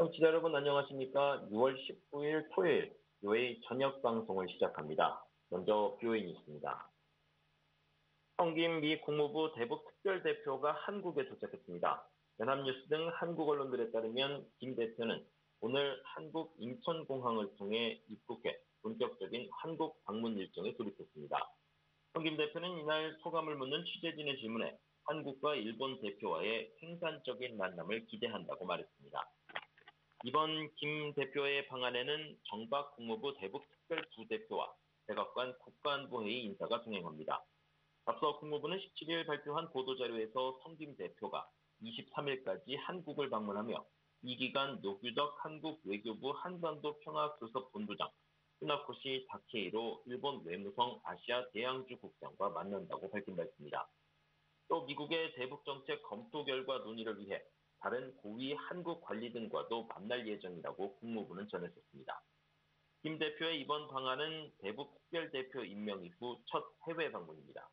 청취자 여러분 안녕하십니까? 6월 19일 토요일 뷰의 저녁 방송을 시작합니다. 먼저 뷰의 뉴스입니다. 성김 미 국무부 대북 특별대표가 한국에 도착했습니다. 연합뉴스 등 한국 언론들에 따르면 김 대표는 오늘 한국 인천공항을 통해 입국해 본격적인 한국 방문 일정에 돌입했습니다. 성김 대표는 이날 소감을 묻는 취재진의 질문에 한국과 일본 대표와의 생산적인 만남을 기대한다고 말했습니다. 이번 김 대표의 방안에는 정박 국무부 대북 특별부대표와 백악관 국가안보회의 인사가 동행합니다. 앞서 국무부는 17일 발표한 보도자료에서 성김 대표가 23일까지 한국을 방문하며 이 기간 노규덕 한국 외교부 한반도 평화교섭본부장, 후나코시 다케이로 일본 외무성 아시아 대양주 국장과 만난다고 밝힌 바 있습니다. 또 미국의 대북정책 검토 결과 논의를 위해 다른 고위 한국 관리 등과도 만날 예정이라고 국무부는 전했었습니다. 김 대표의 이번 방안은 대북 특별대표 임명 이후 첫 해외 방문입니다.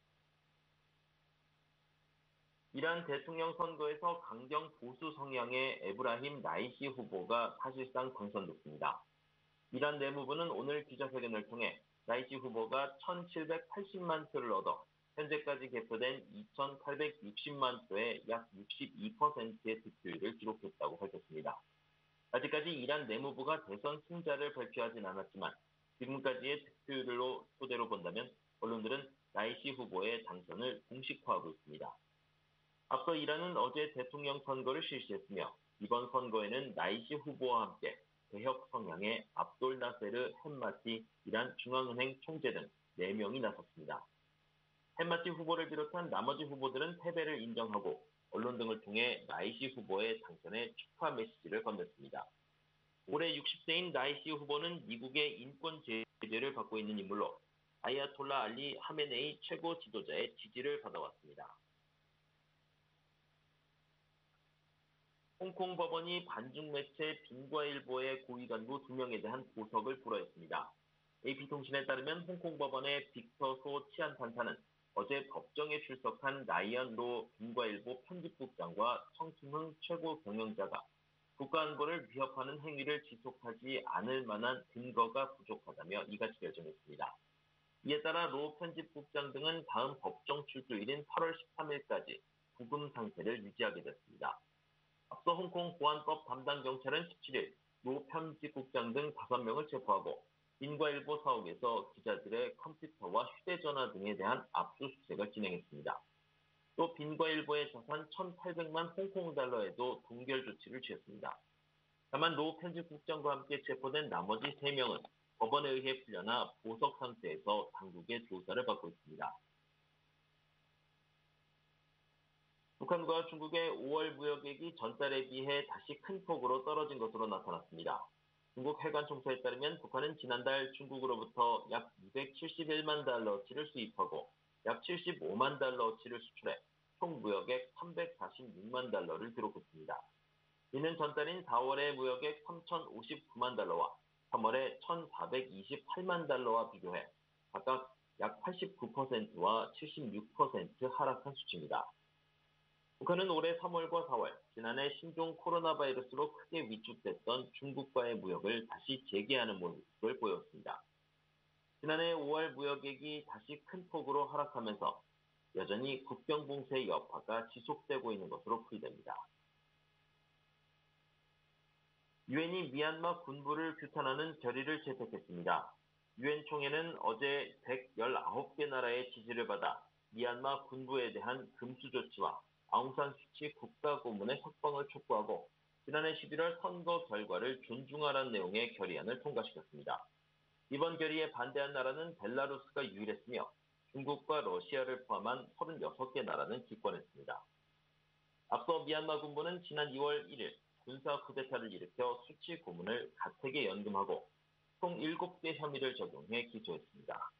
이란 대통령 선거에서 강경 보수 성향의 에브라힘 라이시 후보가 사실상 당선됐습니다. 이란 내무부는 오늘 기자회견을 통해 라이시 후보가 1,780만 표를 얻어 현재까지 개표된 2,860만 표의 약 62%의 득표율을 기록했다고 밝혔습니다. 아직까지 이란 내무부가 대선 승자를 발표하진 않았지만 지금까지의 득표율로 토대로 본다면 언론들은 라이시 후보의 당선을 공식화하고 있습니다. 앞서 이란은 어제 대통령 선거를 실시했으며 이번 선거에는 라이시 후보와 함께 개혁 성향의 압돌 나세르 햄마티 이란 중앙은행 총재 등 4명이 나섰습니다. 햄마티 후보를 비롯한 나머지 후보들은 패배를 인정하고 언론 등을 통해 라이시 후보의 당선에 축하 메시지를 건넸습니다. 올해 60세인 라이시 후보는 미국의 인권 제재를 받고 있는 인물로 아야톨라 알리 하메네이 최고 지도자의 지지를 받아왔습니다. 홍콩 법원이 반중 매체 빈과일보의 고위 간부 2명에 대한 보석을 불허했습니다. AP통신에 따르면 홍콩 법원의 빅터 소 치안 판사는 어제 법정에 출석한 라이언 로 빈과일보 편집국장과 청kim흥 최고 경영자가 국가안보를 위협하는 행위를 지속하지 않을 만한 근거가 부족하다며 이같이 결정했습니다. 이에 따라 로 편집국장 등은 다음 법정 출두일인 8월 13일까지 구금 상태를 유지하게 됐습니다. 앞서 홍콩 보안법 담당 경찰은 17일 로 편집국장 등 5명을 체포하고 빈과일보 사옥에서 기자들의 컴퓨터와 휴대전화 등에 대한 압수수색을 진행했습니다. 또 빈과일보의 자산 1,800만 홍콩 달러에도 동결 조치를 취했습니다. 다만 로 편집국장과 함께 체포된 나머지 3명은 법원에 의해 풀려나 보석 상태에서 당국의 조사를 받고 있습니다. 북한과 중국의 5월 무역액이 전달에 비해 다시 큰 폭으로 떨어진 것으로 나타났습니다. 중국 해관총서에 따르면 북한은 지난달 중국으로부터 약 271만 달러어치를 수입하고 약 75만 달러어치를 수출해 총 무역액 346만 달러를 기록했습니다. 이는 전달인 4월의 무역액 3,059만 달러와 3월의 1,428만 달러와 비교해 각각 약 89%와 76% 하락한 수치입니다. 북한은 올해 3월과 4월, 지난해 신종 코로나 바이러스로 크게 위축됐던 중국과의 무역을 다시 재개하는 모습을 보였습니다. 지난해 5월 무역액이 다시 큰 폭으로 하락하면서 여전히 국경 봉쇄의 여파가 지속되고 있는 것으로 풀이됩니다. 유엔이 미얀마 군부를 규탄하는 결의를 채택했습니다. 유엔 총회는 어제 119개 나라의 지지를 받아 미얀마 군부에 대한 금수 조치와 아웅산 수치 국가고문의 석방을 촉구하고 지난해 11월 선거 결과를 존중하라는 내용의 결의안을 통과시켰습니다. 이번 결의에 반대한 나라는 벨라루스가 유일했으며 중국과 러시아를 포함한 36개 나라는 기권했습니다. 앞서 미얀마 군부는 지난 2월 1일 군사 쿠데타를 일으켜 수치 고문을 가택에 연금하고 총 7개 혐의를 적용해 기소했습니다.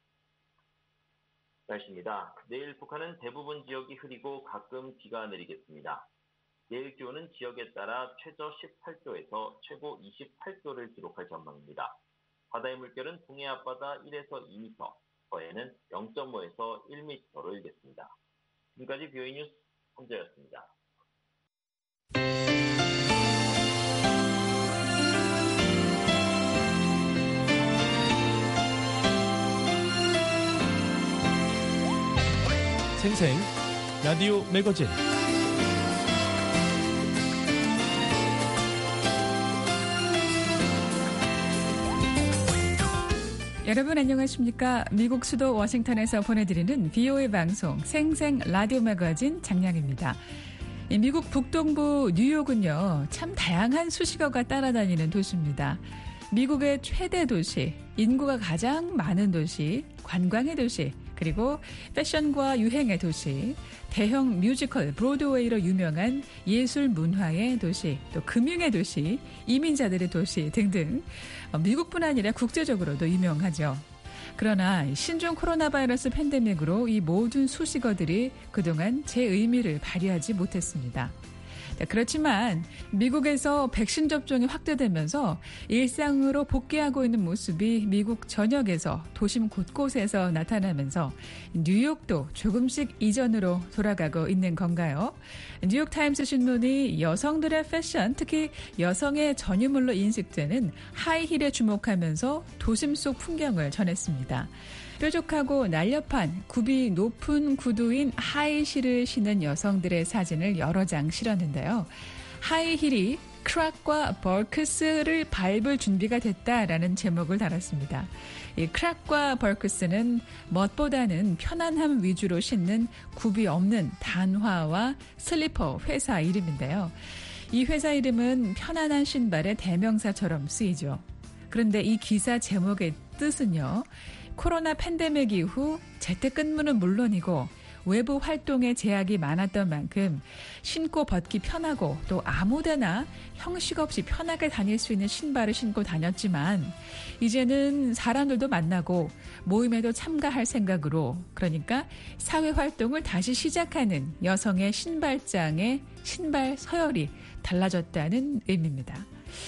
날씨입니다. 내일 북한은 대부분 지역이 흐리고 가끔 비가 내리겠습니다. 내일 기온은 지역에 따라 최저 18도에서 최고 28도를 기록할 전망입니다. 바다의 물결은 동해 앞바다 1에서 2m, 서해는 0.5에서 1m로 일겠습니다. 지금까지 뷰의 뉴스 홍재였습니다. 생생 라디오 매거진. 여러분 안녕하십니까? 미국 수도 워싱턴에서 보내드리는 VOA 방송 생생 라디오 매거진 장량입니다. 미국 북동부 뉴욕은요, 참 다양한 수식어가 따라다니는 도시입니다. 미국의 최대 도시, 인구가 가장 많은 도시, 관광의 도시, 그리고 패션과 유행의 도시, 대형 뮤지컬 브로드웨이로 유명한 예술 문화의 도시, 또 금융의 도시, 이민자들의 도시 등등 미국뿐 아니라 국제적으로도 유명하죠. 그러나 신종 코로나 바이러스 팬데믹으로 이 모든 수식어들이 그동안 제 의미를 발휘하지 못했습니다. 그렇지만 미국에서 백신 접종이 확대되면서 일상으로 복귀하고 있는 모습이 미국 전역에서 도심 곳곳에서 나타나면서 뉴욕도 조금씩 이전으로 돌아가고 있는 건가요? 뉴욕타임스 신문이 여성들의 패션, 특히 여성의 전유물로 인식되는 하이힐에 주목하면서 도심 속 풍경을 전했습니다. 뾰족하고 날렵한 굽이 높은 구두인 하이힐을 신은 여성들의 사진을 여러 장 실었는데요. 하이힐이 크락과 벌크스를 밟을 준비가 됐다라는 제목을 달았습니다. 이 크락과 벌크스는 멋보다는 편안함 위주로 신는 굽이 없는 단화와 슬리퍼 회사 이름인데요. 이 회사 이름은 편안한 신발의 대명사처럼 쓰이죠. 그런데 이 기사 제목의 뜻은요, 코로나 팬데믹 이후 재택근무는 물론이고 외부 활동에 제약이 많았던 만큼 신고 벗기 편하고 또 아무데나 형식 없이 편하게 다닐 수 있는 신발을 신고 다녔지만 이제는 사람들도 만나고 모임에도 참가할 생각으로, 그러니까 사회활동을 다시 시작하는 여성의 신발장의 신발 서열이 달라졌다는 의미입니다.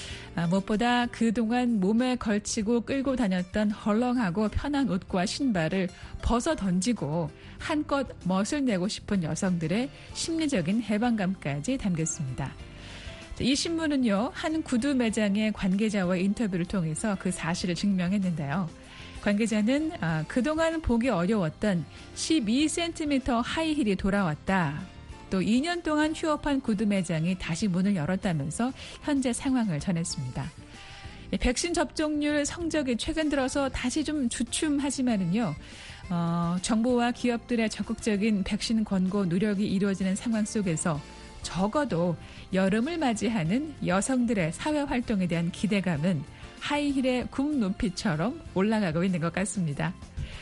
무엇보다 그동안 몸에 걸치고 끌고 다녔던 헐렁하고 편한 옷과 신발을 벗어 던지고 한껏 멋을 내고 싶은 여성들의 심리적인 해방감까지 담겼습니다. 이 신문은요, 한 구두 매장의 관계자와의 인터뷰를 통해서 그 사실을 증명했는데요. 관계자는 그동안 보기 어려웠던 12cm 하이힐이 돌아왔다. 또 2년 동안 휴업한 구두 매장이 다시 문을 열었다면서 현재 상황을 전했습니다. 백신 접종률 성적이 최근 들어서 다시 좀 주춤하지만은요, 정부와 기업들의 적극적인 백신 권고 노력이 이루어지는 상황 속에서 적어도 여름을 맞이하는 여성들의 사회활동에 대한 기대감은 하이힐의 굽 높이처럼 올라가고 있는 것 같습니다.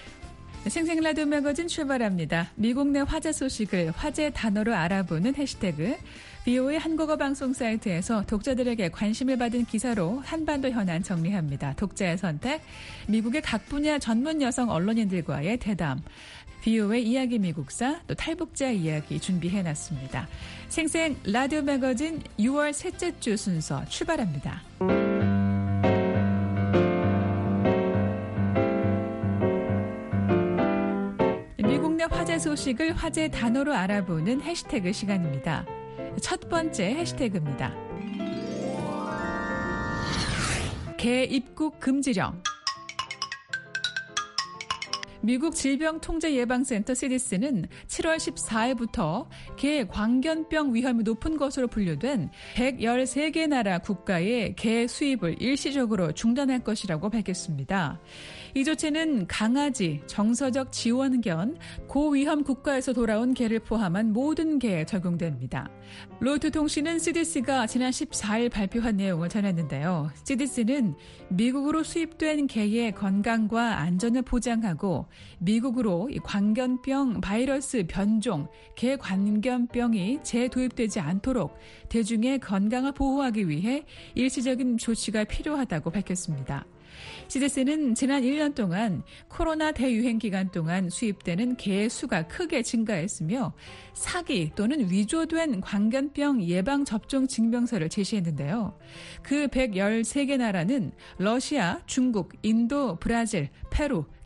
생생 라디오 매거진 출발합니다. 미국 내 화제 소식을 화제 단어로 알아보는 해시태그, VOA 한국어 방송 사이트에서 독자들에게 관심을 받은 기사로 한반도 현안 정리합니다. 독자의 선택, 미국의 각 분야 전문 여성 언론인들과의 대담, VOA 이야기 미국사, 또 탈북자 이야기 준비해놨습니다. 생생 라디오 매거진 6월 셋째 주 순서 출발합니다. 미국 내 화제 소식을 화제 단어로 알아보는 해시태그 시간입니다. 첫 번째 해시태그입니다. 개 입국 금지령. 미국 질병통제예방센터 CDC는 7월 14일부터 개 광견병 위험이 높은 것으로 분류된 113개 나라 국가의 개 수입을 일시적으로 중단할 것이라고 밝혔습니다. 이 조치는 강아지, 정서적 지원견, 고위험 국가에서 돌아온 개를 포함한 모든 개에 적용됩니다. 로이터 통신은 CDC가 지난 14일 발표한 내용을 전했는데요. CDC는 미국으로 수입된 개의 건강과 안전을 보장하고 미국으로 광견병 바이러스 변종, 개 광견병이 재도입되지 않도록 대중의 건강을 보호하기 위해 일시적인 조치가 필요하다고 밝혔습니다. CDC는 지난 1년 동안 코로나 대유행 기간 동안 수입되는 개의 수가 크게 증가했으며 사기 또는 위조된 광견병 예방접종 증명서를 제시했는데요. 그 113개 나라는 러시아, 중국, 인도, 브라질, 페루,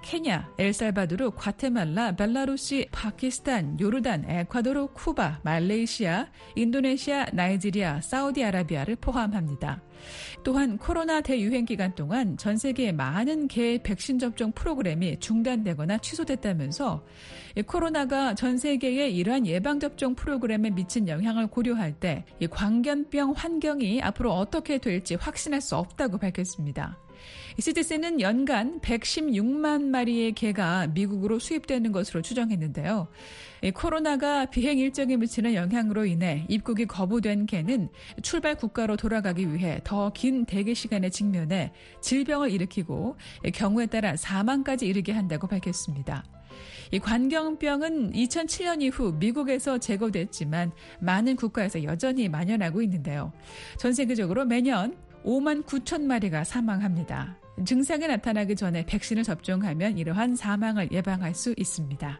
케냐, 엘살바도르, 과테말라, 벨라루시, 파키스탄, 요르단, 에콰도르, 쿠바, 말레이시아, 인도네시아, 나이지리아, 사우디아라비아를 포함합니다. 또한 코로나 대유행 기간 동안 전 세계의 많은 개의 백신 접종 프로그램이 중단되거나 취소됐다면서 코로나가 전 세계의 이러한 예방접종 프로그램에 미친 영향을 고려할 때 이 광견병 환경이 앞으로 어떻게 될지 확신할 수 없다고 밝혔습니다. CDC는 연간 116만 마리의 개가 미국으로 수입되는 것으로 추정했는데요. 코로나가 비행 일정에 미치는 영향으로 인해 입국이 거부된 개는 출발 국가로 돌아가기 위해 더 긴 대기 시간에 직면해 질병을 일으키고 경우에 따라 사망까지 이르게 한다고 밝혔습니다. 이 관경병은 2007년 이후 미국에서 제거됐지만 많은 국가에서 여전히 만연하고 있는데요. 전 세계적으로 매년 5만 9천 마리가 사망합니다. 증상이 나타나기 전에 백신을 접종하면 이러한 사망을 예방할 수 있습니다.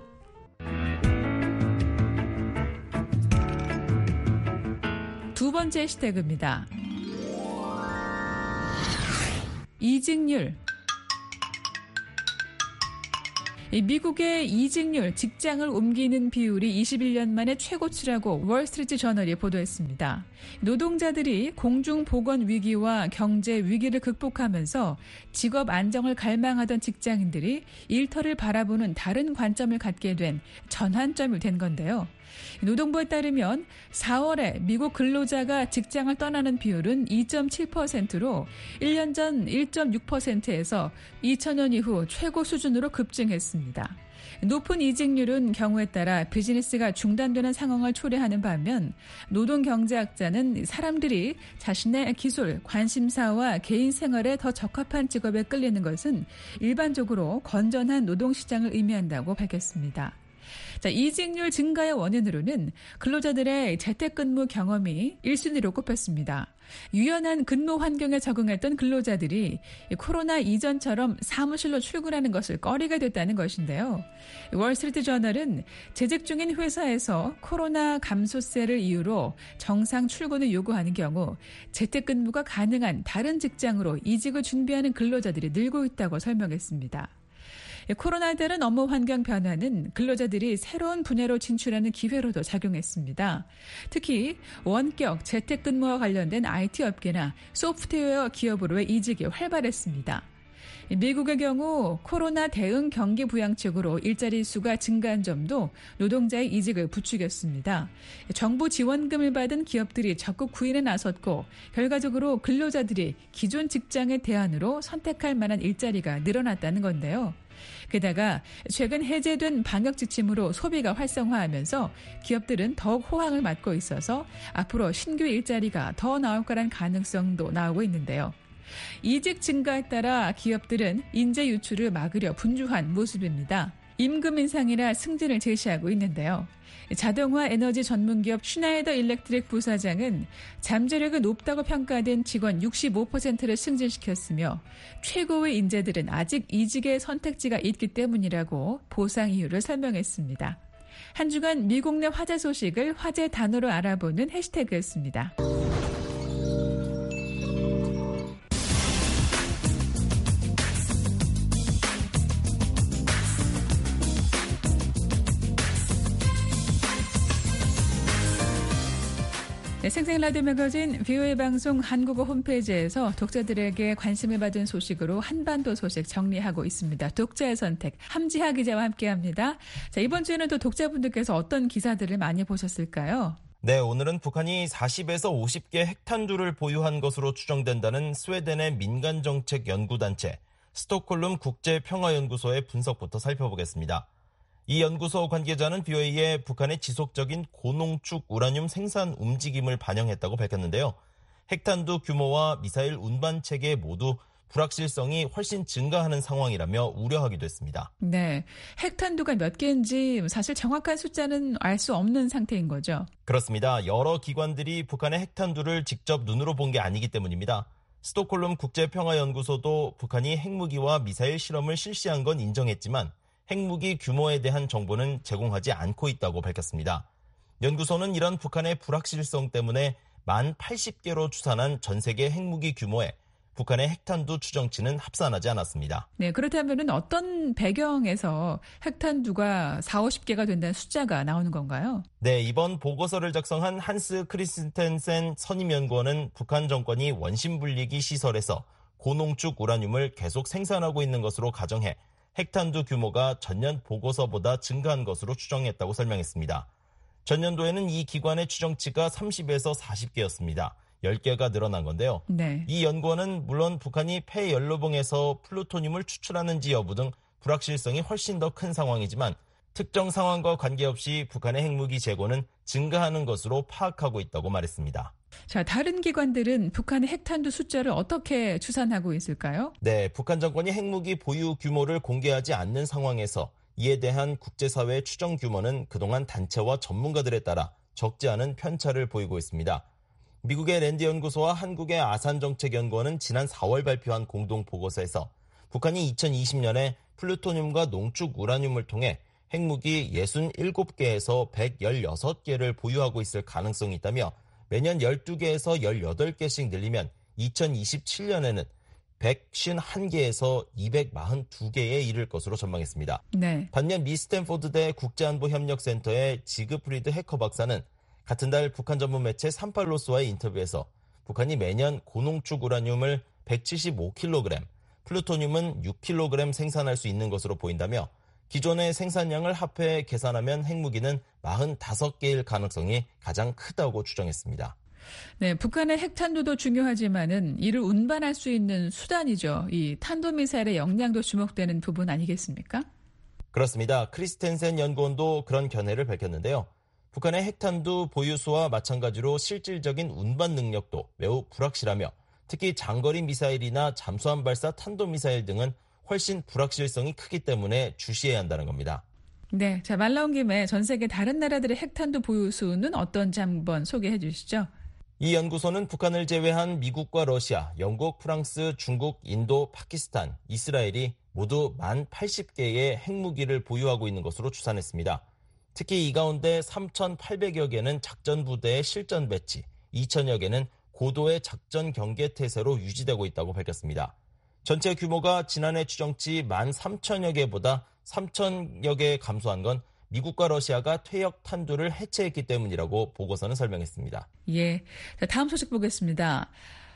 두 번째 해시태그입니다. 이직률. 미국의 이직률, 직장을 옮기는 비율이 21년 만에 최고치라고 월스트리트 저널이 보도했습니다. 노동자들이 공중보건 위기와 경제 위기를 극복하면서 직업 안정을 갈망하던 직장인들이 일터를 바라보는 다른 관점을 갖게 된 전환점이 된 건데요. 노동부에 따르면 4월에 미국 근로자가 직장을 떠나는 비율은 2.7%로 1년 전 1.6%에서 2000년 이후 최고 수준으로 급증했습니다. 높은 이직률은 경우에 따라 비즈니스가 중단되는 상황을 초래하는 반면 노동경제학자는 사람들이 자신의 기술, 관심사와 개인 생활에 더 적합한 직업에 끌리는 것은 일반적으로 건전한 노동시장을 의미한다고 밝혔습니다. 자, 이직률 증가의 원인으로는 근로자들의 재택근무 경험이 1순위로 꼽혔습니다. 유연한 근무 환경에 적응했던 근로자들이 코로나 이전처럼 사무실로 출근하는 것을 꺼리게 됐다는 것인데요. 월스트리트 저널은 재직 중인 회사에서 코로나 감소세를 이유로 정상 출근을 요구하는 경우 재택근무가 가능한 다른 직장으로 이직을 준비하는 근로자들이 늘고 있다고 설명했습니다. 코로나에 따른 업무 환경 변화는 근로자들이 새로운 분야로 진출하는 기회로도 작용했습니다. 특히 원격 재택근무와 관련된 IT 업계나 소프트웨어 기업으로의 이직이 활발했습니다. 미국의 경우 코로나 대응 경기 부양책으로 일자리 수가 증가한 점도 노동자의 이직을 부추겼습니다. 정부 지원금을 받은 기업들이 적극 구인에 나섰고 결과적으로 근로자들이 기존 직장의 대안으로 선택할 만한 일자리가 늘어났다는 건데요. 게다가 최근 해제된 방역 지침으로 소비가 활성화하면서 기업들은 더욱 호황을 맞고 있어서 앞으로 신규 일자리가 더 나올 거란 가능성도 나오고 있는데요. 이직 증가에 따라 기업들은 인재 유출을 막으려 분주한 모습입니다. 임금 인상이라 승진을 제시하고 있는데요. 자동화 에너지 전문기업 슈나이더 일렉트릭 부사장은 잠재력이 높다고 평가된 직원 65%를 승진시켰으며 최고의 인재들은 아직 이직의 선택지가 있기 때문이라고 보상 이유를 설명했습니다. 한 주간 미국 내 화제 소식을 화제 단어로 알아보는 해시태그였습니다. 네, 생생 라디오 매거진 VOA 방송 한국어 홈페이지에서 독자들에게 관심을 받은 소식으로 한반도 소식 정리하고 있습니다. 독자의 선택, 함지하 기자와 함께합니다. 자, 이번 주에는 또 독자분들께서 어떤 기사들을 많이 보셨을까요? 네, 오늘은 북한이 40에서 50개 핵탄두를 보유한 것으로 추정된다는 스웨덴의 민간정책 연구단체 스톡홀름 국제평화연구소의 분석부터 살펴보겠습니다. 이 연구소 관계자는 VOA에 북한의 지속적인 고농축 우라늄 생산 움직임을 반영했다고 밝혔는데요. 핵탄두 규모와 미사일 운반 체계 모두 불확실성이 훨씬 증가하는 상황이라며 우려하기도 했습니다. 네, 핵탄두가 몇 개인지 사실 정확한 숫자는 알 수 없는 상태인 거죠. 그렇습니다. 여러 기관들이 북한의 핵탄두를 직접 눈으로 본 게 아니기 때문입니다. 스톡홀름 국제평화연구소도 북한이 핵무기와 미사일 실험을 실시한 건 인정했지만 핵무기 규모에 대한 정보는 제공하지 않고 있다고 밝혔습니다. 연구소는 이런 북한의 불확실성 때문에 만 80개로 추산한 전 세계 핵무기 규모에 북한의 핵탄두 추정치는 합산하지 않았습니다. 네, 그렇다면 어떤 배경에서 핵탄두가 40-50개가 된다는 숫자가 나오는 건가요? 네, 이번 보고서를 작성한 한스 크리스텐센 선임연구원은 북한 정권이 원심분리기 시설에서 고농축 우라늄을 계속 생산하고 있는 것으로 가정해 핵탄두 규모가 전년 보고서보다 증가한 것으로 추정했다고 설명했습니다. 전년도에는 이 기관의 추정치가 30에서 40개였습니다. 10개가 늘어난 건데요. 네. 이 연구원은 물론 북한이 폐연료봉에서 플루토늄을 추출하는지 여부 등 불확실성이 훨씬 더 큰 상황이지만 특정 상황과 관계없이 북한의 핵무기 재고는 증가하는 것으로 파악하고 있다고 말했습니다. 자, 다른 기관들은 북한의 핵탄두 숫자를 어떻게 추산하고 있을까요? 네, 북한 정권이 핵무기 보유 규모를 공개하지 않는 상황에서 이에 대한 국제사회의 추정 규모는 그동안 단체와 전문가들에 따라 적지 않은 편차를 보이고 있습니다. 미국의 랜드 연구소와 한국의 아산정책연구원은 지난 4월 발표한 공동보고서에서 북한이 2020년에 플루토늄과 농축 우라늄을 통해 핵무기 67개에서 116개를 보유하고 있을 가능성이 있다며 매년 12개에서 18개씩 늘리면 2027년에는 151개에서 242개에 이를 것으로 전망했습니다. 네. 반면 미 스탠포드대 국제안보협력센터의 지그프리드 해커 박사는 같은 달 북한 전문 매체 38로스와의 인터뷰에서 북한이 매년 고농축 우라늄을 175kg, 플루토늄은 6kg 생산할 수 있는 것으로 보인다며 기존의 생산량을 합해 계산하면 핵무기는 45개일 가능성이 가장 크다고 추정했습니다. 네, 북한의 핵탄두도 중요하지만은 이를 운반할 수 있는 수단이죠. 이 탄도미사일의 역량도 주목되는 부분 아니겠습니까? 그렇습니다. 크리스텐센 연구원도 그런 견해를 밝혔는데요. 북한의 핵탄두 보유수와 마찬가지로 실질적인 운반 능력도 매우 불확실하며 특히 장거리 미사일이나 잠수함 발사 탄도미사일 등은 훨씬 불확실성이 크기 때문에 주시해야 한다는 겁니다. 네, 자, 말 나온 김에 전 세계 다른 나라들의 핵탄두 보유수는 어떤지 한번 소개해 주시죠. 이 연구소는 북한을 제외한 미국과 러시아, 영국, 프랑스, 중국, 인도, 파키스탄, 이스라엘이 모두 80개의 핵무기를 보유하고 있는 것으로 추산했습니다. 특히 이 가운데 3,800여 개는 작전부대의 실전 배치, 2,000여 개는 고도의 작전 경계 태세로 유지되고 있다고 밝혔습니다. 전체 규모가 지난해 추정치 13,000여 개보다 3,000여 개 감소한 건 미국과 러시아가 퇴역 탄두를 해체했기 때문이라고 보고서는 설명했습니다. 예, 자, 다음 소식 보겠습니다.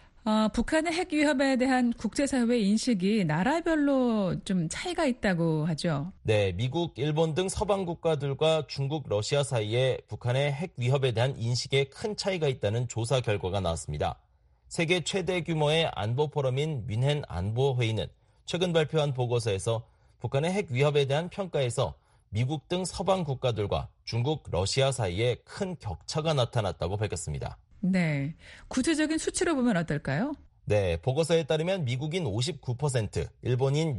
북한의 핵 위협에 대한 국제사회 인식이 나라별로 좀 차이가 있다고 하죠. 네, 미국, 일본 등 서방 국가들과 중국, 러시아 사이에 북한의 핵 위협에 대한 인식에 큰 차이가 있다는 조사 결과가 나왔습니다. 세계 최대 규모의 안보 포럼인 뮌헨 안보회의는 최근 발표한 보고서에서 북한의 핵 위협에 대한 평가에서 미국 등 서방 국가들과 중국, 러시아 사이에 큰 격차가 나타났다고 밝혔습니다. 네, 구체적인 수치로 보면 어떨까요? 네, 보고서에 따르면 미국인 59%, 일본인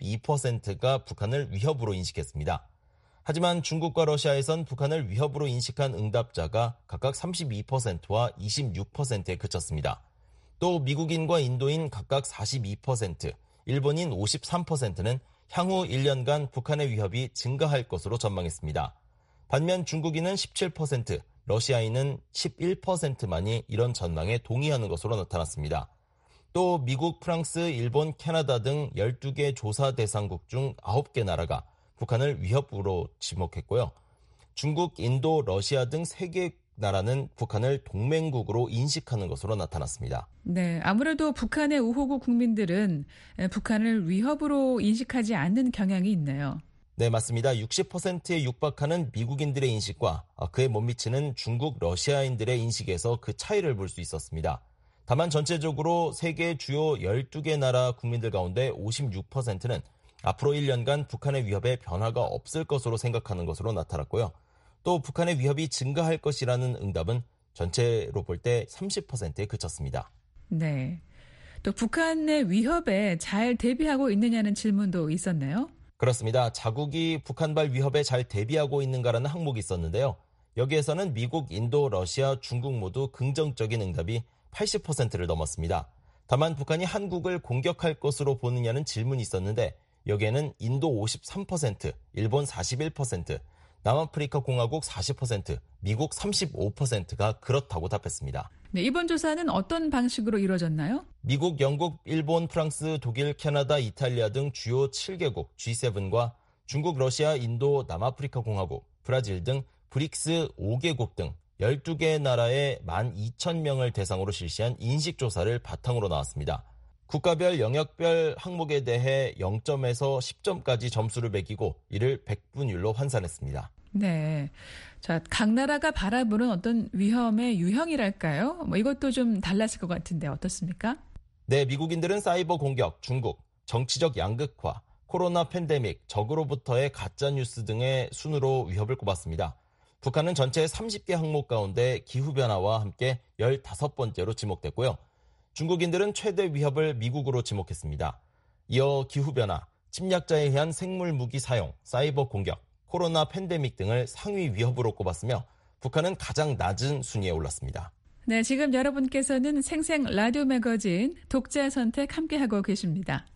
62%가 북한을 위협으로 인식했습니다. 하지만 중국과 러시아에선 북한을 위협으로 인식한 응답자가 각각 32%와 26%에 그쳤습니다. 또 미국인과 인도인 각각 42%, 일본인 53%는 향후 1년간 북한의 위협이 증가할 것으로 전망했습니다. 반면 중국인은 17%, 러시아인은 11%만이 이런 전망에 동의하는 것으로 나타났습니다. 또 미국, 프랑스, 일본, 캐나다 등 12개 조사 대상국 중 9개 나라가 북한을 위협으로 지목했고요. 중국, 인도, 러시아 등 3개 나라는 북한을 동맹국으로 인식하는 것으로 나타났습니다. 네, 아무래도 북한의 우호국 국민들은 북한을 위협으로 인식하지 않는 경향이 있네요. 네, 맞습니다. 60%에 육박하는 미국인들의 인식과 그에 못 미치는 중국, 러시아인들의 인식에서 그 차이를 볼 수 있었습니다. 다만 전체적으로 세계 주요 12개 나라 국민들 가운데 56%는 앞으로 1년간 북한의 위협에 변화가 없을 것으로 생각하는 것으로 나타났고요. 또 북한의 위협이 증가할 것이라는 응답은 전체로 볼 때 30%에 그쳤습니다. 네, 또 북한의 위협에 잘 대비하고 있느냐는 질문도 있었네요. 그렇습니다. 자국이 북한발 위협에 잘 대비하고 있는가라는 항목이 있었는데요. 여기에서는 미국, 인도, 러시아, 중국 모두 긍정적인 응답이 80%를 넘었습니다. 다만 북한이 한국을 공격할 것으로 보느냐는 질문이 있었는데 여기에는 인도 53%, 일본 41%, 남아프리카 공화국 40%, 미국 35%가 그렇다고 답했습니다. 네, 이번 조사는 어떤 방식으로 이루어졌나요? 미국, 영국, 일본, 프랑스, 독일, 캐나다, 이탈리아 등 주요 7개국 G7과 중국, 러시아, 인도, 남아프리카 공화국, 브라질 등 브릭스 5개국 등 12개 나라의 12,000명을 대상으로 실시한 인식조사를 바탕으로 나왔습니다. 국가별 영역별 항목에 대해 0점에서 10점까지 점수를 매기고 이를 100분율로 환산했습니다. 네. 자, 각 나라가 바라보는 어떤 위험의 유형이랄까요? 이것도 좀 달랐을 것 같은데 어떻습니까? 네, 미국인들은 사이버 공격, 중국, 정치적 양극화, 코로나 팬데믹, 적으로부터의 가짜뉴스 등의 순으로 위협을 꼽았습니다. 북한은 전체 30개 항목 가운데 기후변화와 함께 15번째로 지목됐고요. 중국인들은 최대 위협을 미국으로 지목했습니다. 이어 기후변화, 침략자에 의한 생물무기 사용, 사이버 공격, 코로나 팬데믹 등을 상위 위협으로 꼽았으며 북한은 가장 낮은 순위에 올랐습니다. 네, 지금 여러분께서는 생생 라디오 매거진 독자 선택 함께하고 계십니다.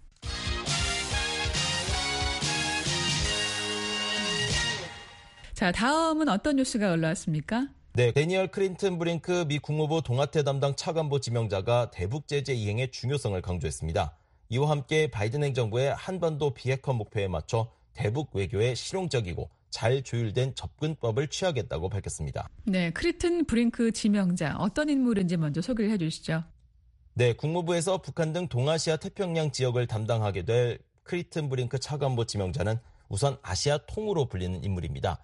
자, 다음은 어떤 뉴스가 올라왔습니까? 네, 데니얼 클린턴 브링크 미 국무부 동아태 담당 차관보 지명자가 대북 제재 이행의 중요성을 강조했습니다. 이와 함께 바이든 행정부의 한반도 비핵화 목표에 맞춰 대북 외교에 실용적이고 잘 조율된 접근법을 취하겠다고 밝혔습니다. 네, 클린턴 브링크 지명자 어떤 인물인지 먼저 소개를 해주시죠. 네, 국무부에서 북한 등 동아시아 태평양 지역을 담당하게 될 클린턴 브링크 차관보 지명자는 우선 아시아 통으로 불리는 인물입니다.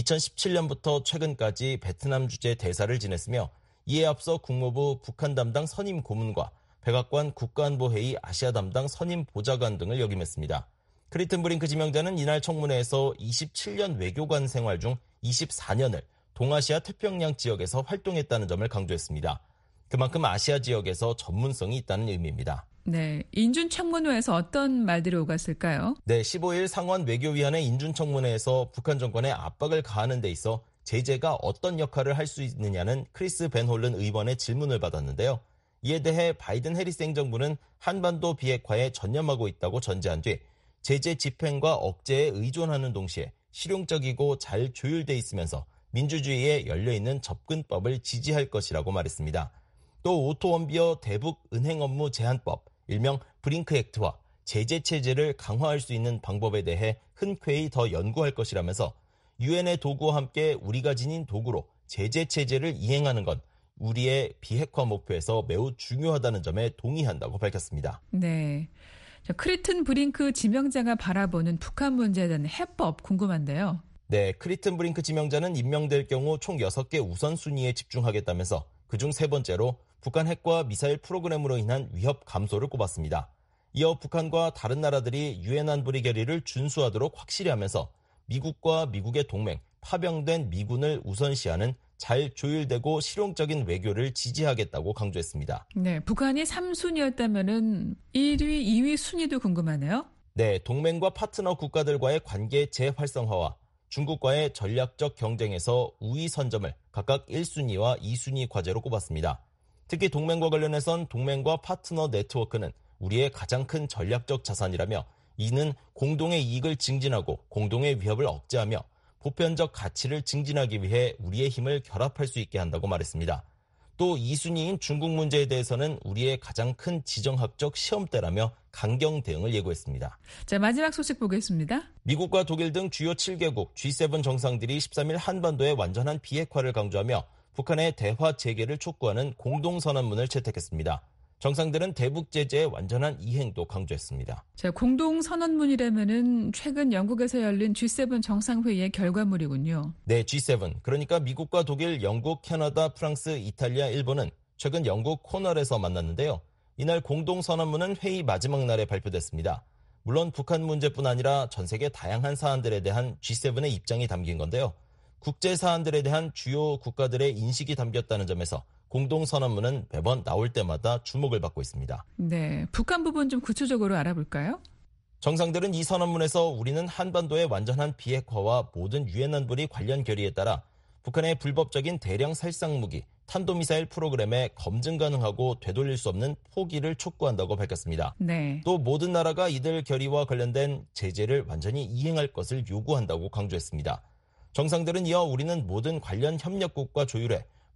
2017년부터 최근까지 베트남 주재 대사를 지냈으며 이에 앞서 국무부 북한 담당 선임 고문과 백악관 국가안보회의 아시아 담당 선임 보좌관 등을 역임했습니다. 클린턴 브링크 지명자는 이날 청문회에서 27년 외교관 생활 중 24년을 동아시아 태평양 지역에서 활동했다는 점을 강조했습니다. 그만큼 아시아 지역에서 전문성이 있다는 의미입니다. 네, 인준청문회에서 어떤 말들이 오갔을까요? 네, 15일 상원 외교위원회 인준청문회에서 북한 정권에 압박을 가하는 데 있어 제재가 어떤 역할을 할 수 있느냐는 크리스 벤 홀른 의원의 질문을 받았는데요. 이에 대해 바이든 해리스 행정부는 한반도 비핵화에 전념하고 있다고 전제한 뒤 제재 집행과 억제에 의존하는 동시에 실용적이고 잘 조율돼 있으면서 민주주의에 열려있는 접근법을 지지할 것이라고 말했습니다. 또 오토원비어 대북 은행 업무 제한법, 일명 브링크 액트와 제재 체제를 강화할 수 있는 방법에 대해 흔쾌히 더 연구할 것이라면서 유엔의 도구와 함께 우리가 지닌 도구로 제재 체제를 이행하는 건 우리의 비핵화 목표에서 매우 중요하다는 점에 동의한다고 밝혔습니다. 네. 클린턴 브링크 지명자가 바라보는 북한 문제에 대한 해법 궁금한데요. 네, 클린턴 브링크 지명자는 임명될 경우 총 6개 우선순위에 집중하겠다면서 그중 3번째로 북한 핵과 미사일 프로그램으로 인한 위협 감소를 꼽았습니다. 이어 북한과 다른 나라들이 유엔 안보리 결의를 준수하도록 확실히 하면서 미국과 미국의 동맹, 파병된 미군을 우선시하는 잘 조율되고 실용적인 외교를 지지하겠다고 강조했습니다. 네, 북한이 3순위였다면 1위, 2위 순위도 궁금하네요. 네, 동맹과 파트너 국가들과의 관계 재활성화와 중국과의 전략적 경쟁에서 우위 선점을 각각 1순위와 2순위 과제로 꼽았습니다. 특히 동맹과 관련해선 동맹과 파트너 네트워크는 우리의 가장 큰 전략적 자산이라며 이는 공동의 이익을 증진하고 공동의 위협을 억제하며 보편적 가치를 증진하기 위해 우리의 힘을 결합할 수 있게 한다고 말했습니다. 또 2순위인 중국 문제에 대해서는 우리의 가장 큰 지정학적 시험대라며 강경 대응을 예고했습니다. 자, 마지막 소식 보겠습니다. 미국과 독일 등 주요 7개국 G7 정상들이 13일 한반도의 완전한 비핵화를 강조하며 북한의 대화 재개를 촉구하는 공동선언문을 채택했습니다. 정상들은 대북 제재의 완전한 이행도 강조했습니다. 자, 공동선언문이라면은 최근 영국에서 열린 G7 정상회의의 결과물이군요. 네, G7. 그러니까 미국과 독일, 영국, 캐나다, 프랑스, 이탈리아, 일본은 최근 영국 코널에서 만났는데요. 이날 공동선언문은 회의 마지막 날에 발표됐습니다. 물론 북한 문제뿐 아니라 전 세계 다양한 사안들에 대한 G7의 입장이 담긴 건데요. 국제 사안들에 대한 주요 국가들의 인식이 담겼다는 점에서 공동선언문은 매번 나올 때마다 주목을 받고 있습니다. 네, 북한 부분 좀 구체적으로 알아볼까요? 정상들은 이 선언문에서 우리는 한반도의 완전한 비핵화와 모든 유엔 안보리 관련 결의에 따라 북한의 불법적인 대량 살상무기, 탄도미사일 프로그램에 검증 가능하고 되돌릴 수 없는 포기를 촉구한다고 밝혔습니다. 네. 또 모든 나라가 이들 결의와 관련된 제재를 완전히 이행할 것을 요구한다고 강조했습니다. 정상들은 이어 우리는 모든 관련 협력국과 조율해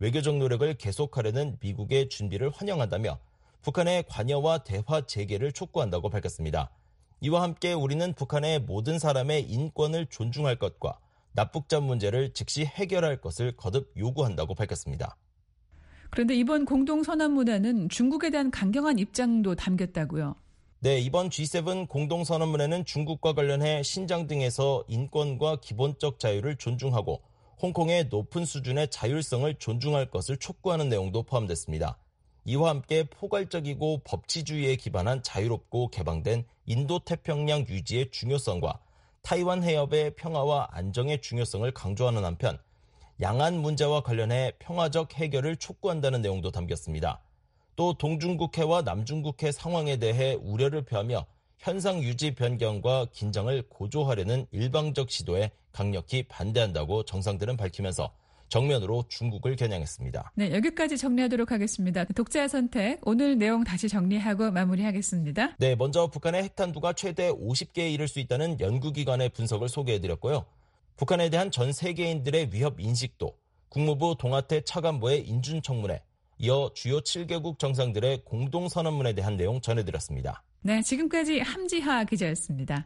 외교적 노력을 계속하려는 미국의 준비를 환영한다며 북한의 관여와 대화 재개를 촉구한다고 밝혔습니다. 이와 함께 우리는 북한의 모든 사람의 인권을 존중할 것과 납북자 문제를 즉시 해결할 것을 거듭 요구한다고 밝혔습니다. 그런데 이번 공동선언문에는 중국에 대한 강경한 입장도 담겼다고요. 네, 이번 G7 공동선언문에는 중국과 관련해 신장 등에서 인권과 기본적 자유를 존중하고 홍콩의 높은 수준의 자율성을 존중할 것을 촉구하는 내용도 포함됐습니다. 이와 함께 포괄적이고 법치주의에 기반한 자유롭고 개방된 인도태평양 유지의 중요성과 타이완 해협의 평화와 안정의 중요성을 강조하는 한편 양안 문제와 관련해 평화적 해결을 촉구한다는 내용도 담겼습니다. 또 동중국해와 남중국해 상황에 대해 우려를 표하며 현상 유지 변경과 긴장을 고조하려는 일방적 시도에 강력히 반대한다고 정상들은 밝히면서 정면으로 중국을 겨냥했습니다. 네, 여기까지 정리하도록 하겠습니다. 독자 선택, 오늘 내용 다시 정리하고 마무리하겠습니다. 네, 먼저 북한의 핵탄두가 최대 50개에 이를 수 있다는 연구기관의 분석을 소개해드렸고요. 북한에 대한 전 세계인들의 위협 인식도, 국무부 동아태 차관보의 인준청문회, 이어 주요 7개국 정상들의 공동선언문에 대한 내용 전해드렸습니다. 네, 지금까지 함지하 기자였습니다.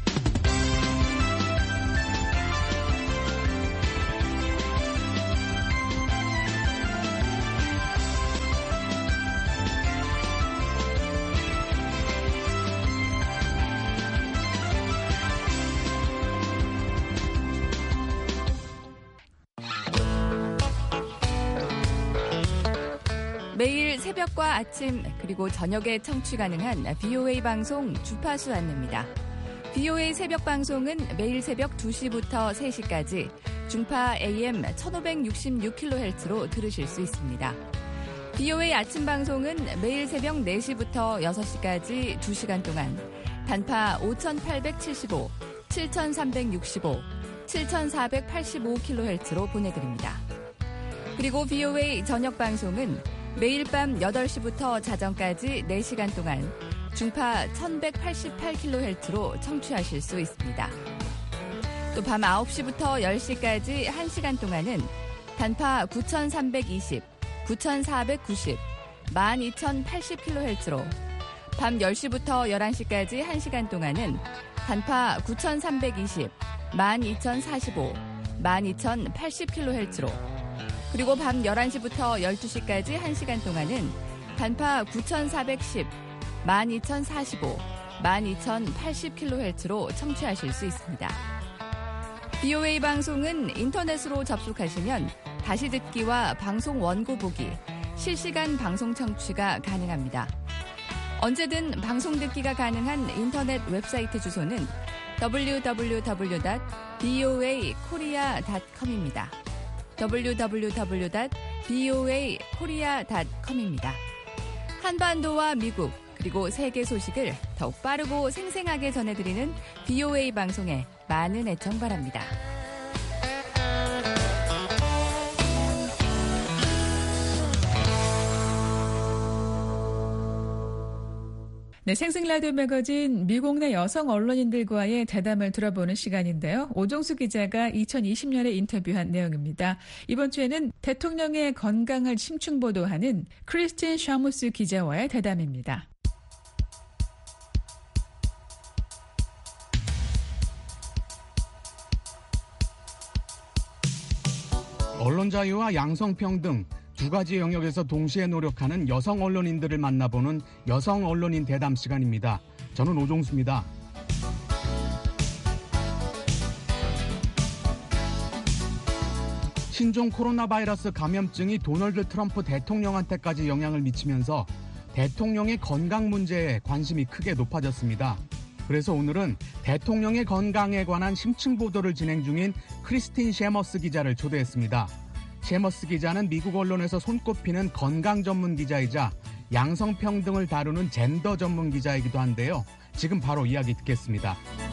매일 새벽과 아침 그리고 저녁에 청취 가능한 BOA 방송 주파수 안내입니다. BOA 새벽 방송은 매일 새벽 2시부터 3시까지 중파 AM 1566kHz로 들으실 수 있습니다. BOA 아침 방송은 매일 새벽 4시부터 6시까지 2시간 동안 단파 5875, 7365, 7485kHz로 보내드립니다. 그리고 BOA 저녁 방송은 매일 밤 8시부터 자정까지 4시간 동안 중파 1188kHz로 청취하실 수 있습니다. 또 밤 9시부터 10시까지 1시간 동안은 단파 9320, 9490, 12080kHz로 밤 10시부터 11시까지 1시간 동안은 단파 9320, 12045, 12080kHz로 그리고 밤 11시부터 12시까지 1시간 동안은 단파 9410, 12045, 12080kHz로 청취하실 수 있습니다. BOA 방송은 인터넷으로 접속하시면 다시 듣기와 방송 원고 보기, 실시간 방송 청취가 가능합니다. 언제든 방송 듣기가 가능한 인터넷 웹사이트 주소는 www.boakorea.com입니다. www.boakorea.com입니다. 한반도와 미국 그리고 세계 소식을 더욱 빠르고 생생하게 전해드리는 BOA 방송에 많은 애청 바랍니다. 네, 생생 라디오 매거진 미국 내 여성 언론인들과의 대담을 들어보는 시간인데요. 오종수 기자가 2020년에 인터뷰한 내용입니다. 이번 주에는 대통령의 건강을 심층 보도하는 크리스틴 샤무스 기자와의 대담입니다. 언론 자유와 양성평등 두 가지 영역에서 동시에 노력하는 여성 언론인들을 만나보는 여성 언론인 대담 시간입니다. 저는 오종수입니다. 신종 코로나 바이러스 감염증이 도널드 트럼프 대통령한테까지 영향을 미치면서 대통령의 건강 문제에 관심이 크게 높아졌습니다. 그래서 오늘은 대통령의 건강에 관한 심층 보도를 진행 중인 크리스틴 셰머스 기자를 초대했습니다. 셰머스 기자는 미국 언론에서 손꼽히는 건강 전문 기자이자 양성평등을 다루는 젠더 전문 기자이기도 한데요. 지금 바로 이야기 듣겠습니다.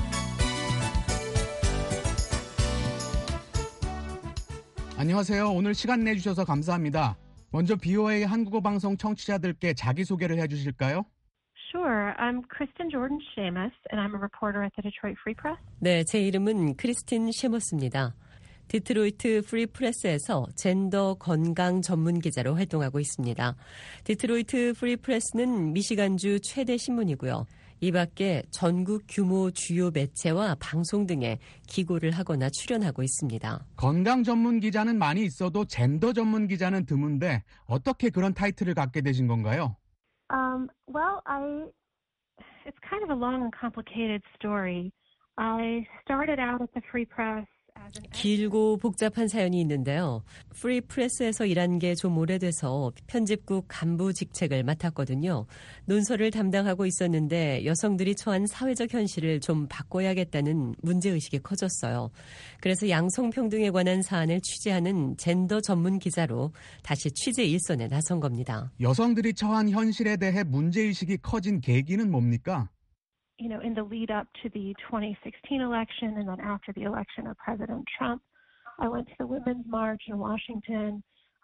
안녕하세요. 오늘 시간 내주셔서 감사합니다. 먼저 BOA 한국어 방송 청취자들께 자기소개를 해주실까요? Sure. I'm Kristen Jordan Shamus, and I'm a reporter at the Detroit Free Press. 네, 제 이름은 크리스틴 셰머스입니다. 디트로이트 프리 프레스에서 젠더 건강 전문 기자로 활동하고 있습니다. 디트로이트 프리 프레스는 미시간주 최대 신문이고요. 이 밖에 전국 규모 주요 매체와 방송 등에 기고를 하거나 출연하고 있습니다. 건강 전문 기자는 많이 있어도 젠더 전문 기자는 드문데 어떻게 그런 타이틀을 갖게 되신 건가요? It's kind of a long and complicated story. I started out at the Free Press. 길고 복잡한 사연이 있는데요. 프리 프레스에서 일한 게 좀 오래돼서 편집국 간부 직책을 맡았거든요. 논설을 담당하고 있었는데 여성들이 처한 사회적 현실을 좀 바꿔야겠다는 문제의식이 커졌어요. 그래서 양성평등에 관한 사안을 취재하는 젠더 전문 기자로 다시 취재 일선에 나선 겁니다. 여성들이 처한 현실에 대해 문제의식이 커진 계기는 뭡니까? In the lead up to the 2016 election and then after the election of President Trump, I went to the Women's March in Washington.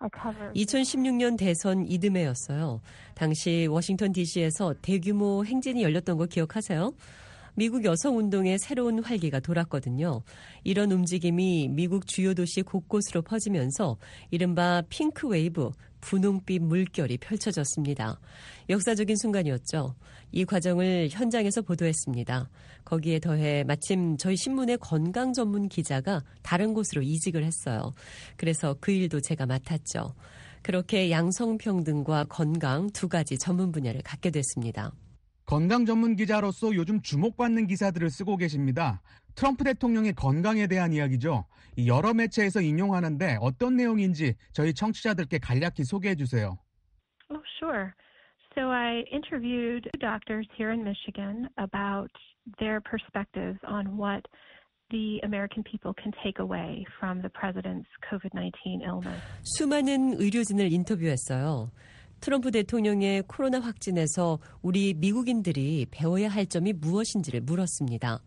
2016년 대선 이듬해였어요. 당시 워싱턴 DC에서 대규모 행진이 열렸던 거 기억하세요? 미국 여성운동의 새로운 활기가 돌았거든요. 이런 움직임이 미국 주요 도시 곳곳으로 퍼지면서 이른바 핑크 웨이브, 분홍빛 물결이 펼쳐졌습니다. 역사적인 순간이었죠. 이 과정을 현장에서 보도했습니다. 거기에 더해 마침 저희 신문의 건강 전문 기자가 다른 곳으로 이직을 했어요. 그래서 그 일도 제가 맡았죠. 그렇게 양성평등과 건강 두 가지 전문 분야를 갖게 됐습니다. 건강 전문 기자로서 요즘 주목받는 기사들을 쓰고 계십니다. 트럼프 대통령의 건강에 대한 이야기죠. 여러 매체에서 인용하는데 어떤 내용인지 저희 청취자들께 간략히 소개해 주세요. Oh, sure. So I interviewed doctors here in Michigan about their perspectives on what the American people can take away from the president's COVID-19 illness. 수많은 의료진을 인터뷰했어요. 트럼프 대통령의 코로나 확진에서 우리 미국인들이 배워야 할 점이 무엇인지를 물었습니다.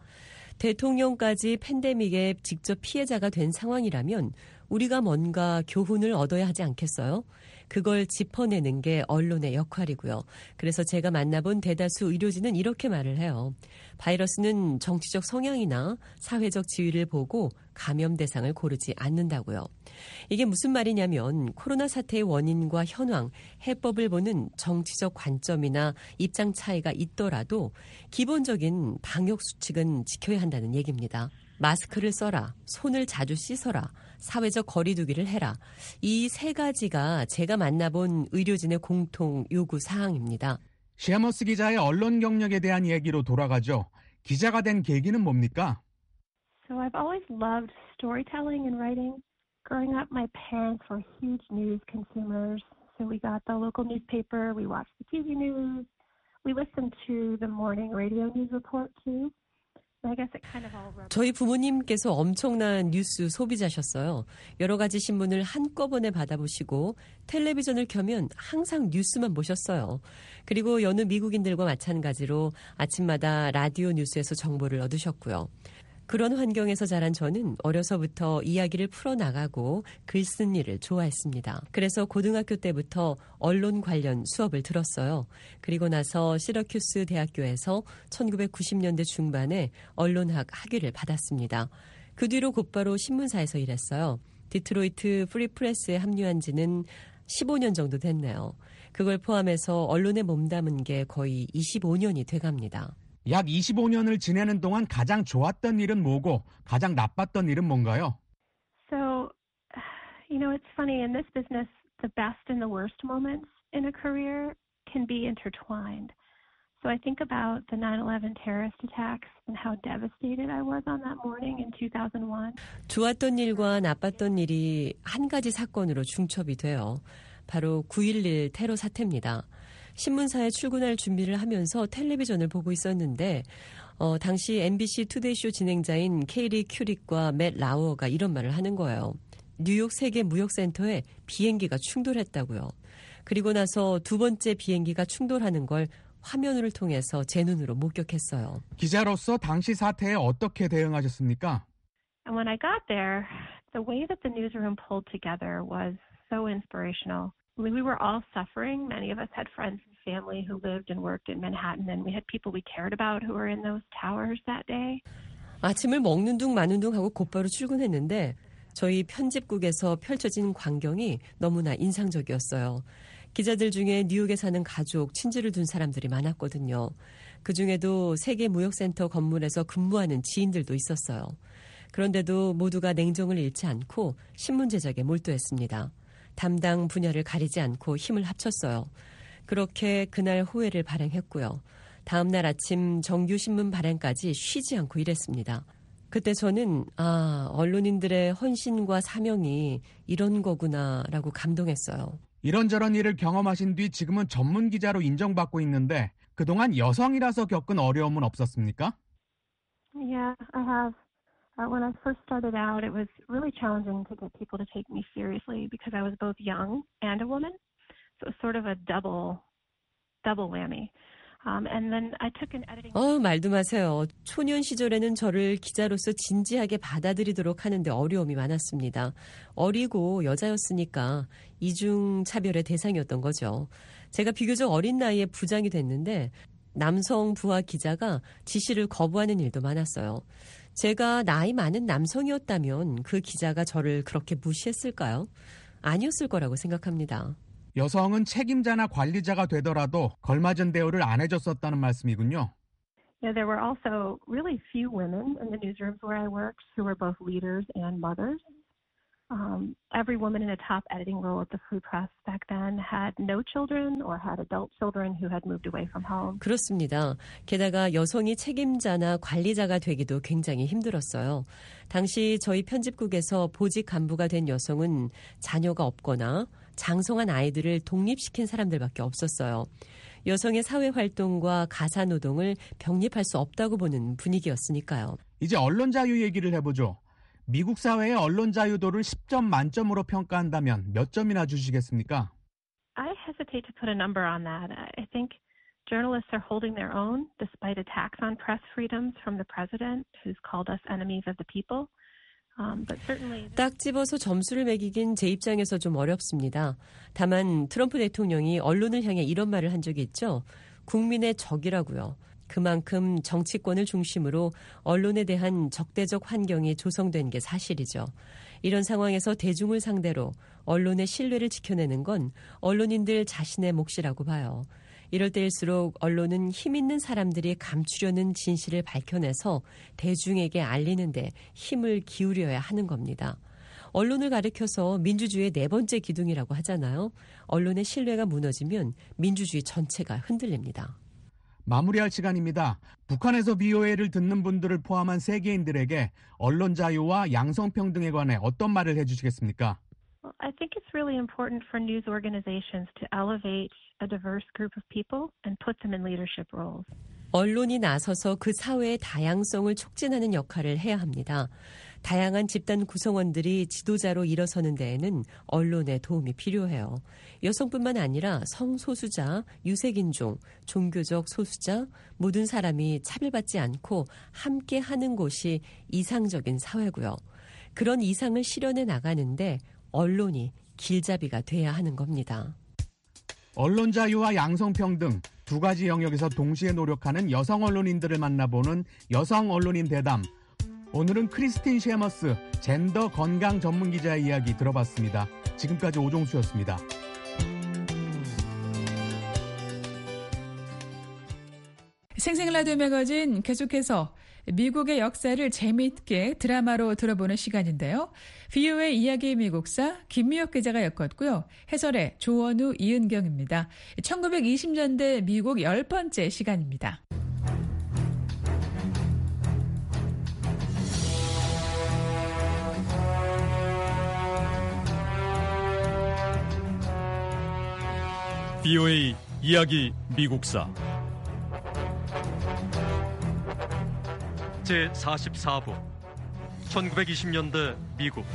대통령까지 팬데믹의 직접 피해자가 된 상황이라면 우리가 뭔가 교훈을 얻어야 하지 않겠어요? 그걸 짚어내는 게 언론의 역할이고요. 그래서 제가 만나본 대다수 의료진은 이렇게 말을 해요. 바이러스는 정치적 성향이나 사회적 지위를 보고 감염 대상을 고르지 않는다고요. 이게 무슨 말이냐면 코로나 사태의 원인과 현황, 해법을 보는 정치적 관점이나 입장 차이가 있더라도 기본적인 방역 수칙은 지켜야 한다는 얘기입니다. 마스크를 써라, 손을 자주 씻어라, 사회적 거리두기를 해라. 이 세 가지가 제가 만나본 의료진의 공통 요구 사항입니다. 셰머스 기자의 언론 경력에 대한 얘기로 돌아가죠. 기자가 된 계기는 뭡니까? So I've always loved storytelling and writing. Growing up, my parents were huge news consumers. So we got the local newspaper, we watched the TV news, we listened to the morning radio news report too. 저희 부모님께서 엄청난 뉴스 소비자셨어요. 여러 가지 신문을 한꺼번에 받아보시고 텔레비전을 켜면 항상 뉴스만 보셨어요. 그리고 여느 미국인들과 마찬가지로 아침마다 라디오 뉴스에서 정보를 얻으셨고요. 그런 환경에서 자란 저는 어려서부터 이야기를 풀어나가고 글 쓴 일을 좋아했습니다. 그래서 고등학교 때부터 언론 관련 수업을 들었어요. 그리고 나서 시러큐스 대학교에서 1990년대 중반에 언론학 학위를 받았습니다. 그 뒤로 곧바로 신문사에서 일했어요. 디트로이트 프리 프레스에 합류한 지는 15년 정도 됐네요. 그걸 포함해서 언론에 몸담은 게 거의 25년이 돼갑니다. 약 25년을 지내는 동안 가장 좋았던 일은 뭐고 가장 나빴던 일은 뭔가요? So, it's funny. In this business, the best and the worst moments in a career can be intertwined. So I think about the 9/11 terrorist attacks and how devastated I was on that morning in 2001. 좋았던 일과 나빴던 일이 한 가지 사건으로 중첩이 돼요. 바로 9.11 테러 사태입니다. 신문사에 출근할 준비를 하면서 텔레비전을 보고 있었는데 당시 MBC 투데이쇼 진행자인 케이리 큐릭과 맷 라워가 이런 말을 하는 거예요. 뉴욕 세계무역센터에 비행기가 충돌했다고요. 그리고 나서 두 번째 비행기가 충돌하는 걸 화면을 통해서 제 눈으로 목격했어요. 기자로서 당시 사태에 어떻게 대응하셨습니까? And when I got there, the way that the newsroom pulled together was so inspirational. We were all suffering. Many of us had friends and family who lived and worked in Manhattan, and we had people we cared about who were in those towers that day. 아침을 먹는 둥 마는 둥 하고 곧바로 출근했는데 저희 편집국에서 펼쳐진 광경이 너무나 인상적이었어요. 기자들 중에 뉴욕에 사는 가족, 친지를 둔 사람들이 많았거든요. 그중에도 세계무역센터 건물에서 근무하는 지인들도 있었어요. 그런데도 모두가 냉정을 잃지 않고 신문 제작에 몰두했습니다. 담당 분야를 가리지 않고 힘을 합쳤어요. 그렇게 그날 호회를 발행했고요. 다음 날 아침 정규 신문 발행까지 쉬지 않고 일했습니다. 그때 저는 언론인들의 헌신과 사명이 이런 거구나라고 감동했어요. 이런저런 일을 경험하신 뒤 지금은 전문 기자로 인정받고 있는데 그동안 여성이라서 겪은 어려움은 없었습니까? Yeah, I have. When I first started out, it was really challenging to get people to take me seriously because I was both young and a woman. So it was sort of a double whammy. And then I took an editing. 말도 마세요. 초년 시절에는 저를 기자로서 진지하게 받아들이도록 하는데 어려움이 많았습니다. 어리고 여자였으니까 이중 차별의 대상이었던 거죠. 제가 비교적 어린 나이에 부장이 됐는데 남성 부하 기자가 지시를 거부하는 일도 많았어요. 제가 나이 많은 남성이었다면 그 기자가 저를 그렇게 무시했을까요? 아니었을 거라고 생각합니다. 여성은 책임자나 관리자가 되더라도 걸맞은 대우를 안 해줬었다는 말씀이군요. Yeah, there were also really few women in the newsrooms where I worked who were both leaders and mothers. Every woman in a top editing role at the Free Press back then had no children or had adult children who had moved away from home. 그렇습니다. 게다가 여성이 책임자나 관리자가 되기도 굉장히 힘들었어요. 당시 저희 편집국에서 보직 간부가 된 여성은 자녀가 없거나 장성한 아이들을 독립시킨 사람들밖에 없었어요. 여성의 사회활동과 가사노동을 병립할 수 없다고 보는 분위기였으니까요. 이제 언론 자유 얘기를 해보죠. 미국 사회의 언론 자유도를 10점 만점으로 평가한다면 몇 점이나 주시겠습니까? I hesitate to put a number on that. I think journalists are holding their own despite attacks on press freedoms from the president, who's called us enemies of the people. But certainly... 딱 집어서 점수를 매기긴 제 입장에서 좀 어렵습니다. 다만 트럼프 대통령이 언론을 향해 이런 말을 한 적이 있죠. 국민의 적이라고요. 그만큼 정치권을 중심으로 언론에 대한 적대적 환경이 조성된 게 사실이죠. 이런 상황에서 대중을 상대로 언론의 신뢰를 지켜내는 건 언론인들 자신의 몫이라고 봐요. 이럴 때일수록 언론은 힘 있는 사람들이 감추려는 진실을 밝혀내서 대중에게 알리는데 힘을 기울여야 하는 겁니다. 언론을 가리켜서 민주주의의 네 번째 기둥이라고 하잖아요. 언론의 신뢰가 무너지면 민주주의 전체가 흔들립니다. 마무리할 시간입니다. 북한에서 BOA를 듣는 분들을 포함한 세계인들에게 언론 자유와 양성평등에 관해 어떤 말을 해주시겠습니까? I think it's really important for news organizations to elevate a diverse group of people and put them in leadership roles. 언론이 나서서 그 사회의 다양성을 촉진하는 역할을 해야 합니다. 다양한 집단 구성원들이 지도자로 일어서는 데에는 언론의 도움이 필요해요. 여성뿐만 아니라 성소수자, 유색인종, 종교적 소수자, 모든 사람이 차별받지 않고 함께하는 곳이 이상적인 사회고요. 그런 이상을 실현해 나가는데 언론이 길잡이가 돼야 하는 겁니다. 언론 자유와 양성평등 두 가지 영역에서 동시에 노력하는 여성 언론인들을 만나보는 여성 언론인 대담. 오늘은 크리스틴 셰머스 젠더 건강 전문 기자의 이야기 들어봤습니다. 지금까지 오종수였습니다. 생생 라디오 매거진 계속해서 미국의 역사를 재미있게 드라마로 들어보는 시간인데요. VOA 이야기 미국사 김미혁 기자가 엮었고요. 해설의 조원우, 이은경입니다. 1920년대 미국 10번째 시간입니다. VOA 이야기 미국사 제44부 1920년대 미국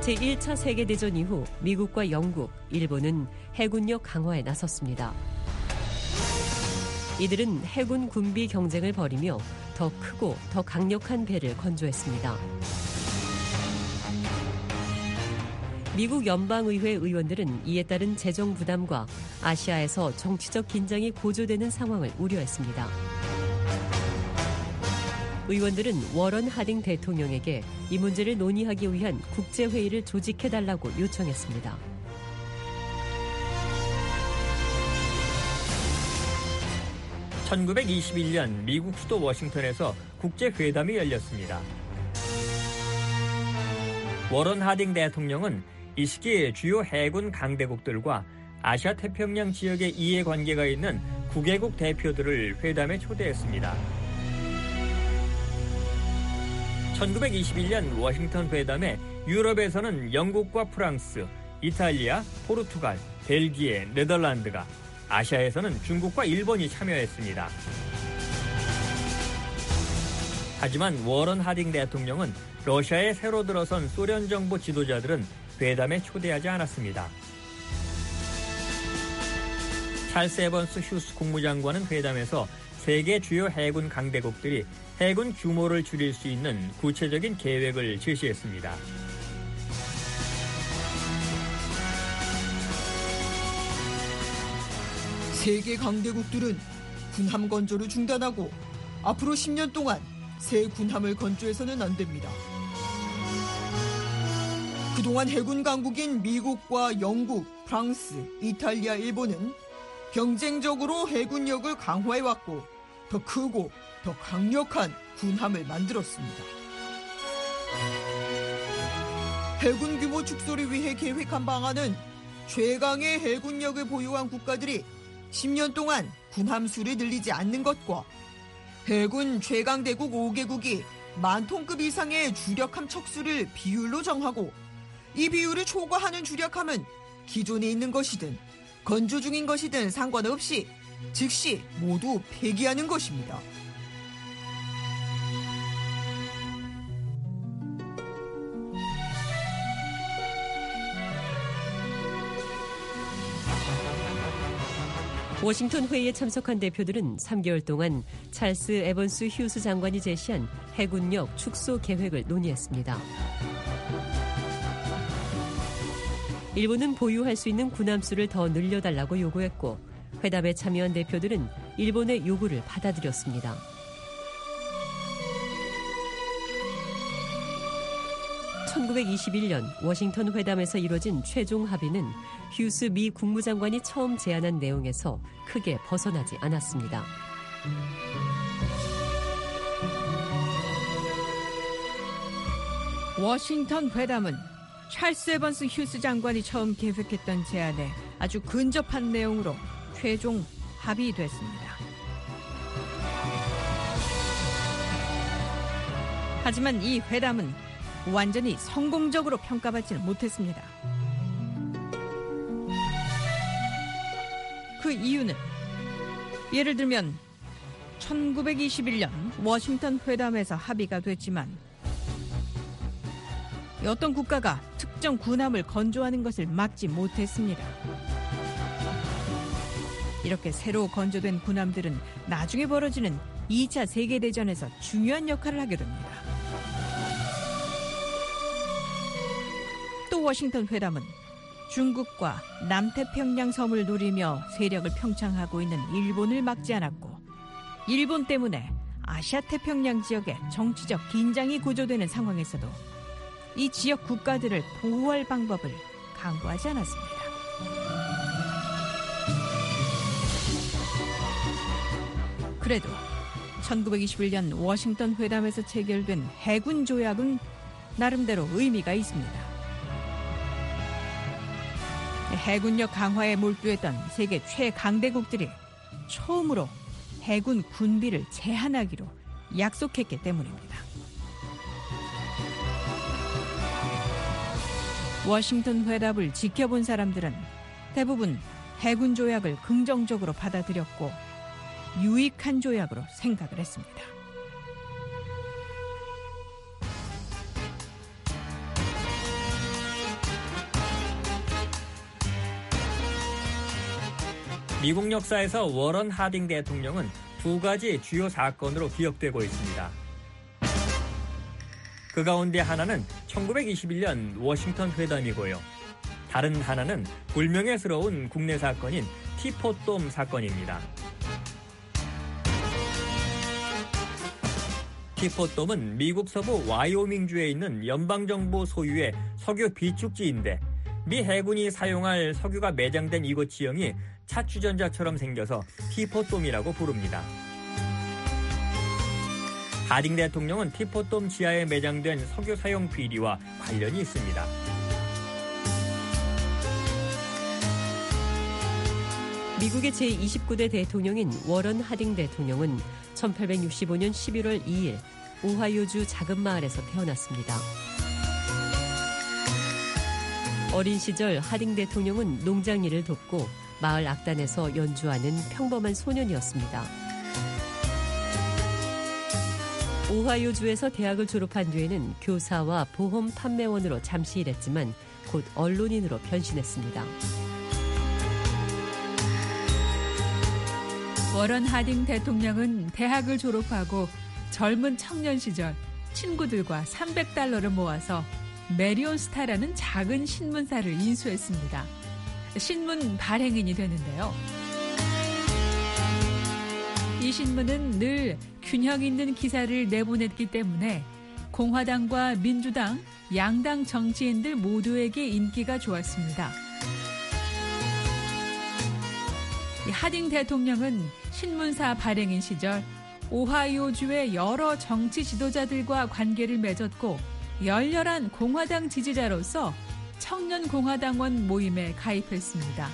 제1차 세계대전 이후 미국과 영국, 일본은 해군력 강화에 나섰습니다. 이들은 해군 군비 경쟁을 벌이며 더 크고 더 강력한 배를 건조했습니다. 미국 연방의회 의원들은 이에 따른 재정 부담과 아시아에서 정치적 긴장이 고조되는 상황을 우려했습니다. 의원들은 워런 하딩 대통령에게 이 문제를 논의하기 위한 국제회의를 조직해달라고 요청했습니다. (1921년) 미국 수도 워싱턴에서 국제회담이 열렸습니다. 워런 하딩 대통령은 이 시기 주요 해군 강대국들과 아시아 태평양 지역의 이해관계가 있는 9개국 대표들을 회담에 초대했습니다. 1921년 워싱턴 회담에 유럽에서는 영국과 프랑스, 이탈리아, 포르투갈, 벨기에, 네덜란드가, 아시아에서는 중국과 일본이 참여했습니다. 하지만 워런 하딩 대통령은 러시아에 새로 들어선 소련 정부 지도자들은 회담에 초대하지 않았습니다. 찰스 에번스 휴스 국무장관은 회담에서 세계 주요 해군 강대국들이 해군 규모를 줄일 수 있는 구체적인 계획을 제시했습니다. 세계 강대국들은 군함 건조를 중단하고 앞으로 10년 동안 새 군함을 건조해서는 안 됩니다. 그동안 해군 강국인 미국과 영국, 프랑스, 이탈리아, 일본은 경쟁적으로 해군력을 강화해왔고 더 크고 더 강력한 군함을 만들었습니다. 해군 규모 축소를 위해 계획한 방안은 최강의 해군력을 보유한 국가들이 10년 동안 군함 수를 늘리지 않는 것과 해군 최강대국 5개국이 10,000톤급 이상의 주력함 척수를 비율로 정하고 이 비율을 초과하는 주력함은 기존에 있는 것이든 건조 중인 것이든 상관없이 즉시 모두 폐기하는 것입니다. 워싱턴 회의에 참석한 대표들은 3개월 동안 찰스 에번스 휴스 장관이 제시한 해군력 축소 계획을 논의했습니다. 일본은 보유할 수 있는 군함 수를 더 늘려달라고 요구했고 회담에 참여한 대표들은 일본의 요구를 받아들였습니다. (1921년) 워싱턴 회담에서 이뤄진 최종 합의는 휴스 미 국무장관이 처음 제안한 내용에서 크게 벗어나지 않았습니다. 워싱턴 회담은 찰스 에번스 휴스 장관이 처음 계획했던 제안에 아주 근접한 내용으로 최종 합의됐습니다. 하지만 이 회담은 완전히 성공적으로 평가받지는 못했습니다. 그 이유는 예를 들면 1921년 워싱턴 회담에서 합의가 됐지만 어떤 국가가 특정 군함을 건조하는 것을 막지 못했습니다. 이렇게 새로 건조된 군함들은 나중에 벌어지는 2차 세계대전에서 중요한 역할을 하게 됩니다. 또 워싱턴 회담은 중국과 남태평양 섬을 노리며 세력을 평창하고 있는 일본을 막지 않았고 일본 때문에 아시아 태평양 지역에 정치적 긴장이 고조되는 상황에서도 이 지역 국가들을 보호할 방법을 강구하지 않았습니다. 그래도 1921년 워싱턴 회담에서 체결된 해군 조약은 나름대로 의미가 있습니다. 해군력 강화에 몰두했던 세계 최강대국들이 처음으로 해군 군비를 제한하기로 약속했기 때문입니다. 워싱턴 회담을 지켜본 사람들은 대부분 해군 조약을 긍정적으로 받아들였고 유익한 조약으로 생각을 했습니다. 미국 역사에서 워런 하딩 대통령은 두 가지 주요 사건으로 기억되고 있습니다. 그 가운데 하나는 1921년 워싱턴 회담이고요. 다른 하나는 불명예스러운 국내 사건인 티포돔 사건입니다. 티포돔은 미국 서부 와이오밍주에 있는 연방정부 소유의 석유 비축지인데 미 해군이 사용할 석유가 매장된 이곳 지형이 차추전자처럼 생겨서 티포돔이라고 부릅니다. 하딩 대통령은 티포돔 지하에 매장된 석유 사용 비리와 관련이 있습니다. 미국의 제29대 대통령인 워런 하딩 대통령은 1865년 11월 2일 오하이오주 작은 마을에서 태어났습니다. 어린 시절 하딩 대통령은 농장 일을 돕고 마을 악단에서 연주하는 평범한 소년이었습니다. 오하이오주에서 대학을 졸업한 뒤에는 교사와 보험 판매원으로 잠시 일했지만 곧 언론인으로 변신했습니다. 워런 하딩 대통령은 대학을 졸업하고 젊은 청년 시절 친구들과 $300를 모아서 메리온 스타라는 작은 신문사를 인수했습니다. 신문 발행인이 되는데요. 이 신문은 늘 균형 있는 기사를 내보냈기 때문에 공화당과 민주당, 양당 정치인들 모두에게 인기가 좋았습니다. 하딩 대통령은 신문사 발행인 시절 오하이오주의 여러 정치 지도자들과 관계를 맺었고 열렬한 공화당 지지자로서 청년공화당원 모임에 가입했습니다.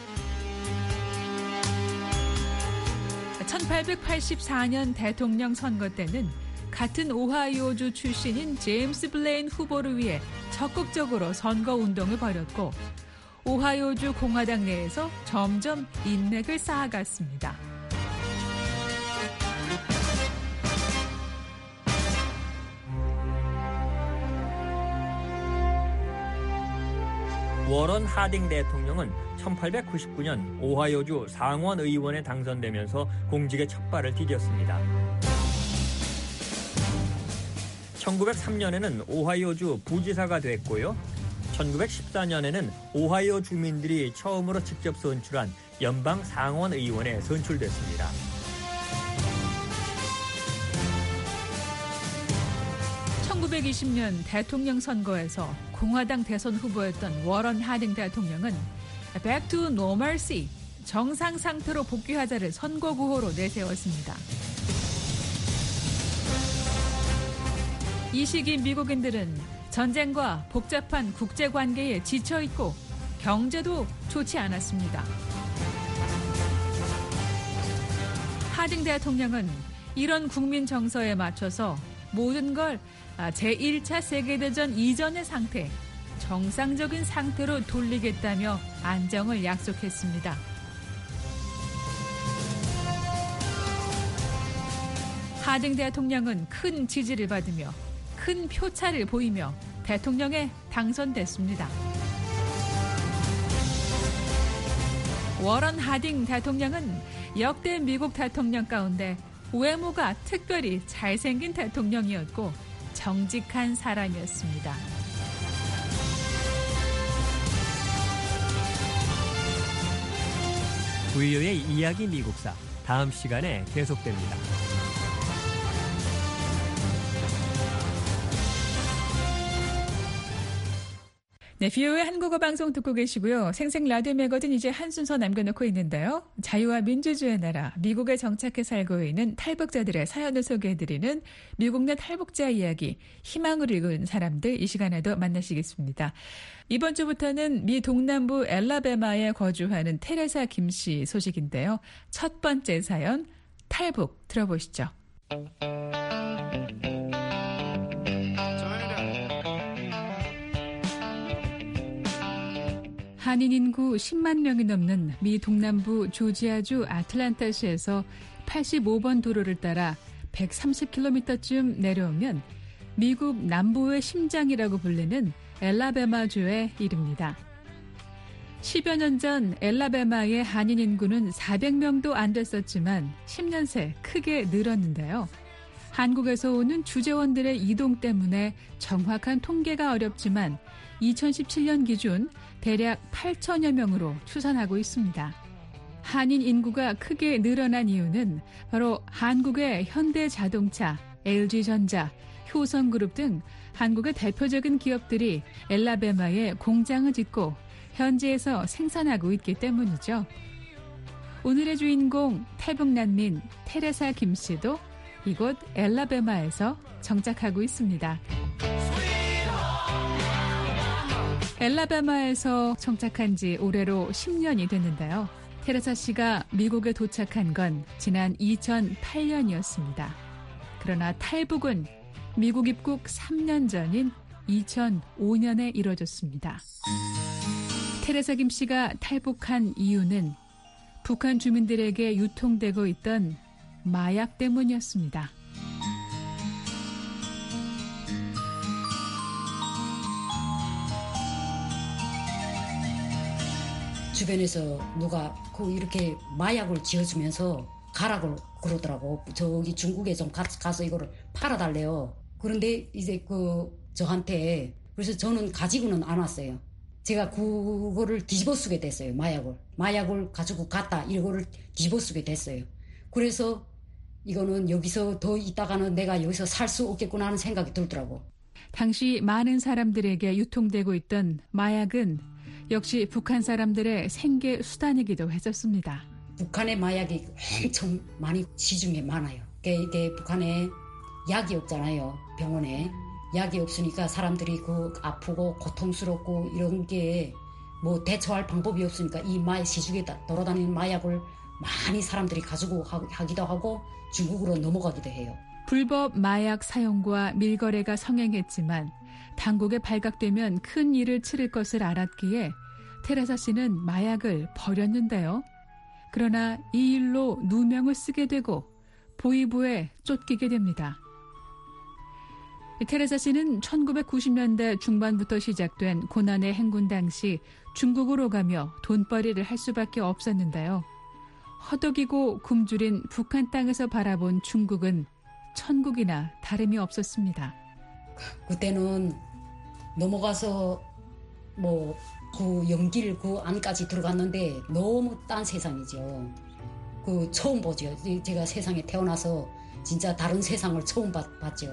1884년 대통령 선거 때는 같은 오하이오주 출신인 제임스 블레인 후보를 위해 적극적으로 선거운동을 벌였고 오하이오주 공화당 내에서 점점 인맥을 쌓아갔습니다. 워런 하딩 대통령은 1899년 오하이오주 상원 의원에 당선되면서 공직에 첫 발을 디뎠습니다. 1903년에는 오하이오주 부지사가 됐고요. 1914년에는 오하이오 주민들이 처음으로 직접 선출한 연방 상원 의원에 선출됐습니다. (1920년) 대통령 선거에서 공화당 대선 후보였던 워런 하딩 대통령은 Back to Normalcy, 정상 상태로 복귀하자를 선거 구호로 내세웠습니다. 이 시기 미국인들은 전쟁과 복잡한 국제관계에 지쳐있고 경제도 좋지 않았습니다. 하딩 대통령은 이런 국민 정서에 맞춰서 모든 걸 제1차 세계대전 이전의 상태, 정상적인 상태로 돌리겠다며 안정을 약속했습니다. 하딩 대통령은 큰 지지를 받으며 큰 표차를 보이며 대통령에 당선됐습니다. 워런 하딩 대통령은 역대 미국 대통령 가운데 외모가 특별히 잘생긴 대통령이었고 정직한 사람이었습니다. VOA의 이야기 미국사, 다음 시간에 계속됩니다. 네, VOA 한국어 방송 듣고 계시고요. 생생 라디오 매거진 이제 한 순서 남겨놓고 있는데요. 자유와 민주주의 나라, 미국에 정착해 살고 있는 탈북자들의 사연을 소개해드리는 미국 내 탈북자 이야기, 희망을 읽은 사람들 이 시간에도 만나시겠습니다. 이번 주부터는 미 동남부 엘라베마에 거주하는 테레사 김 씨 소식인데요. 첫 번째 사연, 탈북 들어보시죠. 한인 인구 10만 명이 넘는 미 동남부 조지아주 아틀란타시에서 85번 도로를 따라 130km쯤 내려오면 미국 남부의 심장이라고 불리는 엘라베마주에 이릅니다. 10여 년 전 엘라베마의 한인 인구는 400명도 안 됐었지만 10년 새 크게 늘었는데요. 한국에서 오는 주재원들의 이동 때문에 정확한 통계가 어렵지만 2017년 기준 대략 8천여 명으로 추산하고 있습니다. 한인 인구가 크게 늘어난 이유는 바로 한국의 현대자동차, LG전자, 효성그룹 등 한국의 대표적인 기업들이 엘라베마에 공장을 짓고 현지에서 생산하고 있기 때문이죠. 오늘의 주인공 탈북난민 테레사 김 씨도 이곳 엘라베마에서 정착하고 있습니다. 엘라베마에서 정착한 지 올해로 10년이 됐는데요. 테레사 씨가 미국에 도착한 건 지난 2008년이었습니다. 그러나 탈북은 미국 입국 3년 전인 2005년에 이뤄졌습니다. 테레사 김 씨가 탈북한 이유는 북한 주민들에게 유통되고 있던 마약 때문이었습니다. 주변에서 누가 이렇게 마약을 지어주면서 가라고 그러더라고. 저기 중국에 좀 가서 이거를 팔아달래요. 그런데 이제 저한테 그래서 저는 가지고는 안 왔어요. 제가 그거를 뒤집어 쓰게 됐어요. 마약을 가지고 갔다 이거를 뒤집어 쓰게 됐어요. 그래서 이거는 여기서 더 있다가는 내가 여기서 살 수 없겠구나 하는 생각이 들더라고. 당시 많은 사람들에게 유통되고 있던 마약은 역시 북한 사람들의 생계 수단이기도 했었습니다. 북한의 마약이 엄청 많이 시중에 많아요. 이게 북한에 약이 없잖아요. 병원에. 약이 없으니까 사람들이 아프고 고통스럽고 이런 게 대처할 방법이 없으니까 이 시중에 돌아다니는 마약을 많이 사람들이 가지고 하기도 하고 중국으로 넘어가기도 해요. 불법 마약 사용과 밀거래가 성행했지만 당국에 발각되면 큰 일을 치를 것을 알았기에 테레사 씨는 마약을 버렸는데요. 그러나 이 일로 누명을 쓰게 되고 보위부에 쫓기게 됩니다. 테레사 씨는 1990년대 중반부터 시작된 고난의 행군 당시 중국으로 가며 돈벌이를 할 수밖에 없었는데요. 허덕이고 굶주린 북한 땅에서 바라본 중국은 천국이나 다름이 없었습니다. 그때는 넘어가서 연길 안까지 들어갔는데 너무 딴 세상이죠. 처음 보죠. 제가 세상에 태어나서 진짜 다른 세상을 처음 봤죠.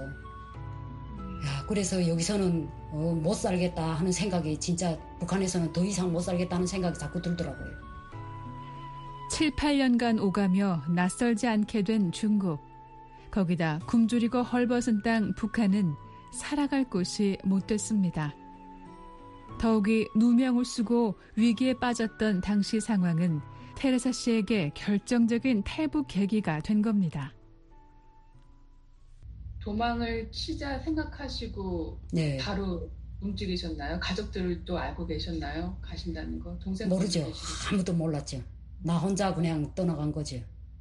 그래서 여기서는 못 살겠다 하는 생각이 진짜 북한에서는 더 이상 못 살겠다는 생각이 자꾸 들더라고요. 7, 8년간 오가며 낯설지 않게 된 중국. 거기다 굶주리고 헐벗은 땅 북한은 살아갈 곳이 못 됐습니다. 더욱이 누명을 쓰고 위기에 빠졌던 당시 상황은 테레사 씨에게 결정적인 탈북 계기가 된 겁니다. 도망을 치자 생각하시고 바로 움직이셨나요? 가족들도 알고 계셨나요? 가신다는 거? 동생 모르죠. 아무도 몰랐죠. 나 혼자 그냥 떠나간 거죠.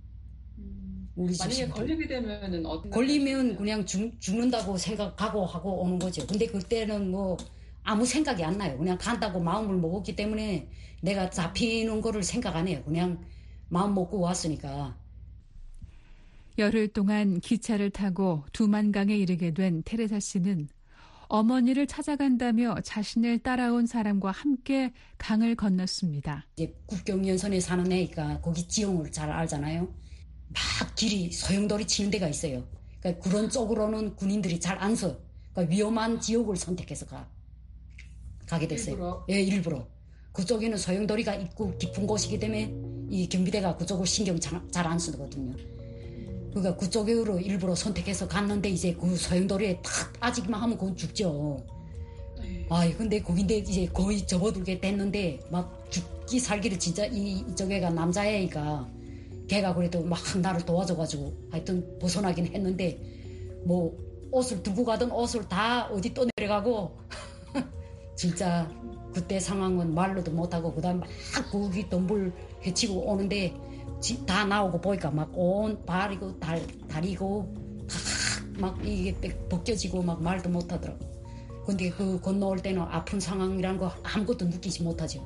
만약에 걸리게 되면은 걸리면 그냥 죽는다고 생각하고 하고 오는 거죠. 근데 그때는 아무 생각이 안 나요. 그냥 간다고 마음을 먹었기 때문에 내가 잡히는 거를 생각 안 해요. 그냥 마음 먹고 왔으니까. 열흘 동안 기차를 타고 두만강에 이르게 된 테레사 씨는 어머니를 찾아간다며 자신을 따라온 사람과 함께 강을 건넜습니다. 이제 국경연선에 사는 애니까 거기 지형을 잘 알잖아요. 막 길이 소용돌이 치는 데가 있어요. 그러니까 그런 쪽으로는 군인들이 잘 안 서. 그러니까 위험한 지역을 선택해서 가게 됐어요. 일부러. 그쪽에는 소용돌이가 있고 깊은 곳이기 때문에 이 경비대가 그쪽을 신경 잘 안 쓰거든요. 그러니까 그쪽으로 일부러 선택해서 갔는데 이제 그 소용돌이에 딱 아직만 하면 그건 죽죠. 근데 거긴데 이제 거의 접어들게 됐는데 막 죽기 살기를 진짜 이쪽에가 남자애가 걔가 그래도 막 나를 도와줘가지고 하여튼 벗어나긴 했는데 옷을 들고 가던 옷을 다 어디 떠내려가고 진짜 그때 상황은 말로도 못하고 그다음 막 거기 덤불 헤치고 오는데 다 나오고 보니까 막 온 발이고 다리고 막 이게 벗겨지고 막 말도 못하더라고. 근데 건너올 때는 아픈 상황이라는 거 아무것도 느끼지 못하죠.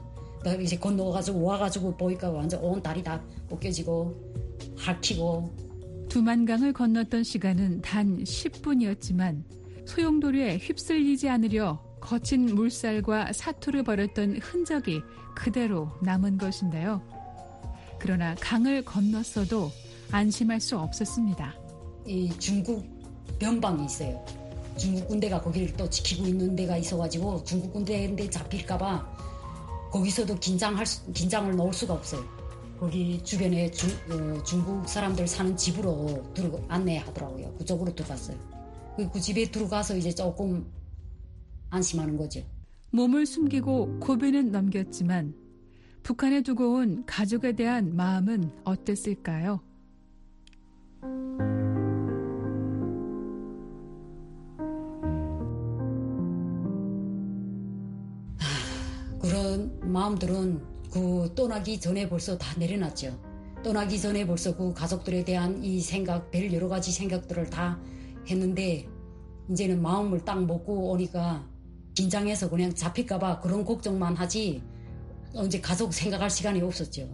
이제 건너가지고 와가지고 보니까 완전 온 다리 다 벗겨지고 핥히고. 두만강을 건넜던 시간은 단 10분이었지만 소용돌이에 휩쓸리지 않으려 거친 물살과 사투를 벌였던 흔적이 그대로 남은 것인데요. 그러나 강을 건넜어도 안심할 수 없었습니다. 이 중국 변방이 있어요. 중국 군대가 거기를 또 지키고 있는 데가 있어가지고 중국 군대인데 잡힐까봐 거기서도 긴장을 놓을 수가 없어요. 거기 주변에 중국 사람들 사는 집으로 안내하더라고요. 그쪽으로 들어갔어요. 그 집에 들어가서 이제 조금 안심하는 거죠. 몸을 숨기고 고비는 넘겼지만 북한에 두고 온 가족에 대한 마음은 어땠을까요? 그런 마음들은 그 떠나기 전에 벌써 다 내려놨죠. 떠나기 전에 벌써 그 가족들에 대한 이 생각, 별 여러 가지 생각들을 다 했는데 이제는 마음을 딱 먹고 오니까 긴장해서 그냥 잡힐까봐 그런 걱정만 하지 이제 가족 생각할 시간이 없었죠.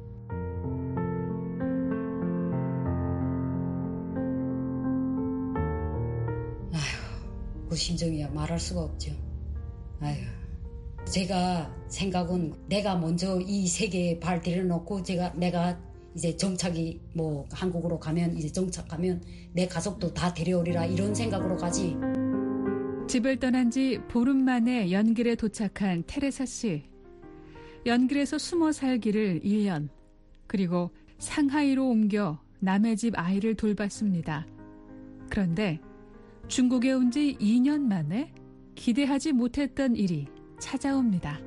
아휴, 그 심정이야 말할 수가 없죠. 아휴. 제가 생각은 내가 먼저 이 세계에 발 들여놓고 내가 이제 정착이 뭐 한국으로 가면 이제 정착하면 내 가족도 다 데려오리라 이런 생각으로 가지. 집을 떠난 지 보름 만에 연길에 도착한 테레사 씨. 연길에서 숨어 살기를 1년, 그리고 상하이로 옮겨 남의 집 아이를 돌봤습니다. 그런데 중국에 온 지 2년 만에 기대하지 못했던 일이 찾아옵니다.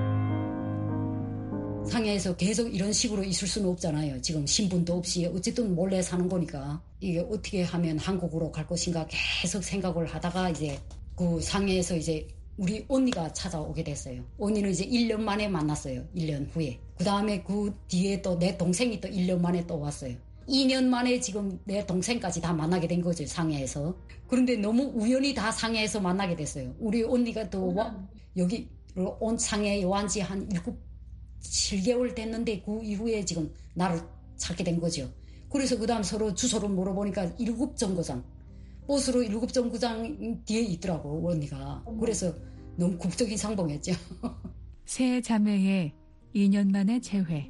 상해에서 계속 이런 식으로 있을 수는 없잖아요. 지금 신분도 없이 어쨌든 몰래 사는 거니까 이게 어떻게 하면 한국으로 갈 것인가 계속 생각을 하다가 이제 그 상해에서 이제 우리 언니가 찾아오게 됐어요. 언니는 이제 1년 만에 만났어요. 1년 후에. 그 다음에 그 뒤에 또 내 동생이 또 1년 만에 또 왔어요. 2년 만에 지금 내 동생까지 다 만나게 된 거죠. 상해에서. 그런데 너무 우연히 다 상해에서 만나게 됐어요. 우리 언니가 또 여기 온 상해에 온 지 한 7개월 됐는데 그 이후에 지금 나를 찾게 된 거죠. 그래서 그 다음 서로 주소를 물어보니까 1급정거장. 버스로 1급정거장 뒤에 있더라고 언니가. 그래서 너무 국적인 상봉했죠. 세 자매의 2년 만에 재회.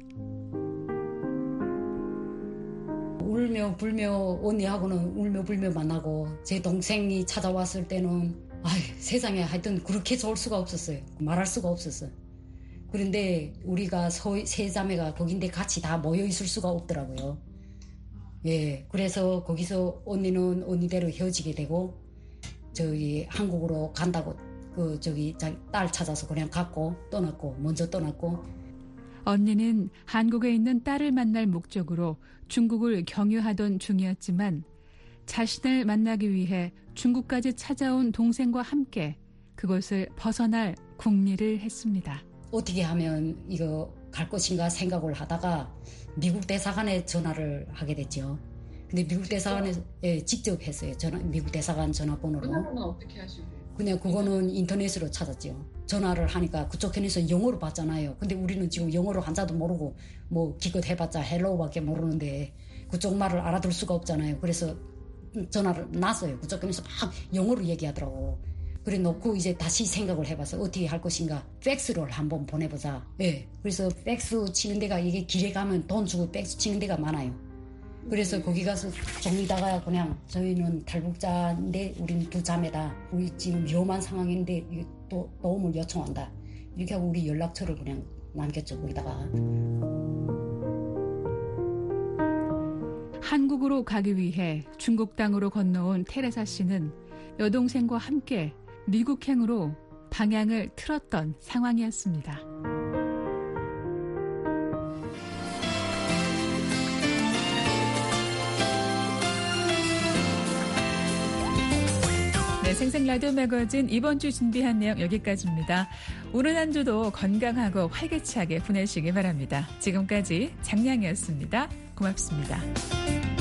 울며 불며 언니하고는 울며 불며 만나고 제 동생이 찾아왔을 때는 세상에 하여튼 그렇게 좋을 수가 없었어요. 말할 수가 없었어요. 그런데 우리가 세 자매가 거긴데 같이 다 모여 있을 수가 없더라고요. 예, 그래서 거기서 언니는 언니대로 헤어지게 되고 저기 한국으로 간다고 딸 찾아서 그냥 갔고 먼저 떠났고. 언니는 한국에 있는 딸을 만날 목적으로 중국을 경유하던 중이었지만 자신을 만나기 위해 중국까지 찾아온 동생과 함께 그곳을 벗어날 궁리를 했습니다. 어떻게 하면 이거 갈 것인가 생각을 하다가 미국 대사관에 전화를 하게 됐죠. 근데 미국 대사관에 직접 했어요. 미국 대사관 전화번호로. 전화번호는 어떻게 하시고? 그냥 그거는 인터넷으로 찾았죠. 전화를 하니까 그쪽 편에서 영어로 받잖아요. 근데 우리는 지금 영어로 한자도 모르고 뭐 기껏 해봤자 헬로우밖에 모르는데 그쪽 말을 알아들 수가 없잖아요. 그래서 전화를 놨어요. 그쪽 편에서 막 영어로 얘기하더라고. 그래 놓고 이제 다시 생각을 해봐서 어떻게 할 것인가. 팩스를 한번 보내보자. 예. 그래서 팩스 치는 데가 이게 길에 가면 돈 주고 팩스 치는 데가 많아요. 그래서 거기 가서 좀 있다가 그냥 저희는 탈북자인데 우리는 두 자매다. 우리 지금 위험한 상황인데 또 도움을 요청한다. 이렇게 하고 우리 연락처를 그냥 남겼죠. 거기다가. 한국으로 가기 위해 중국 땅으로 건너온 테레사 씨는 여동생과 함께 미국행으로 방향을 틀었던 상황이었습니다. 네, 생생 라디오 매거진 이번 주 준비한 내용 여기까지입니다. 오늘 한 주도 건강하고 활기차게 보내시기 바랍니다. 지금까지 장량이었습니다. 고맙습니다.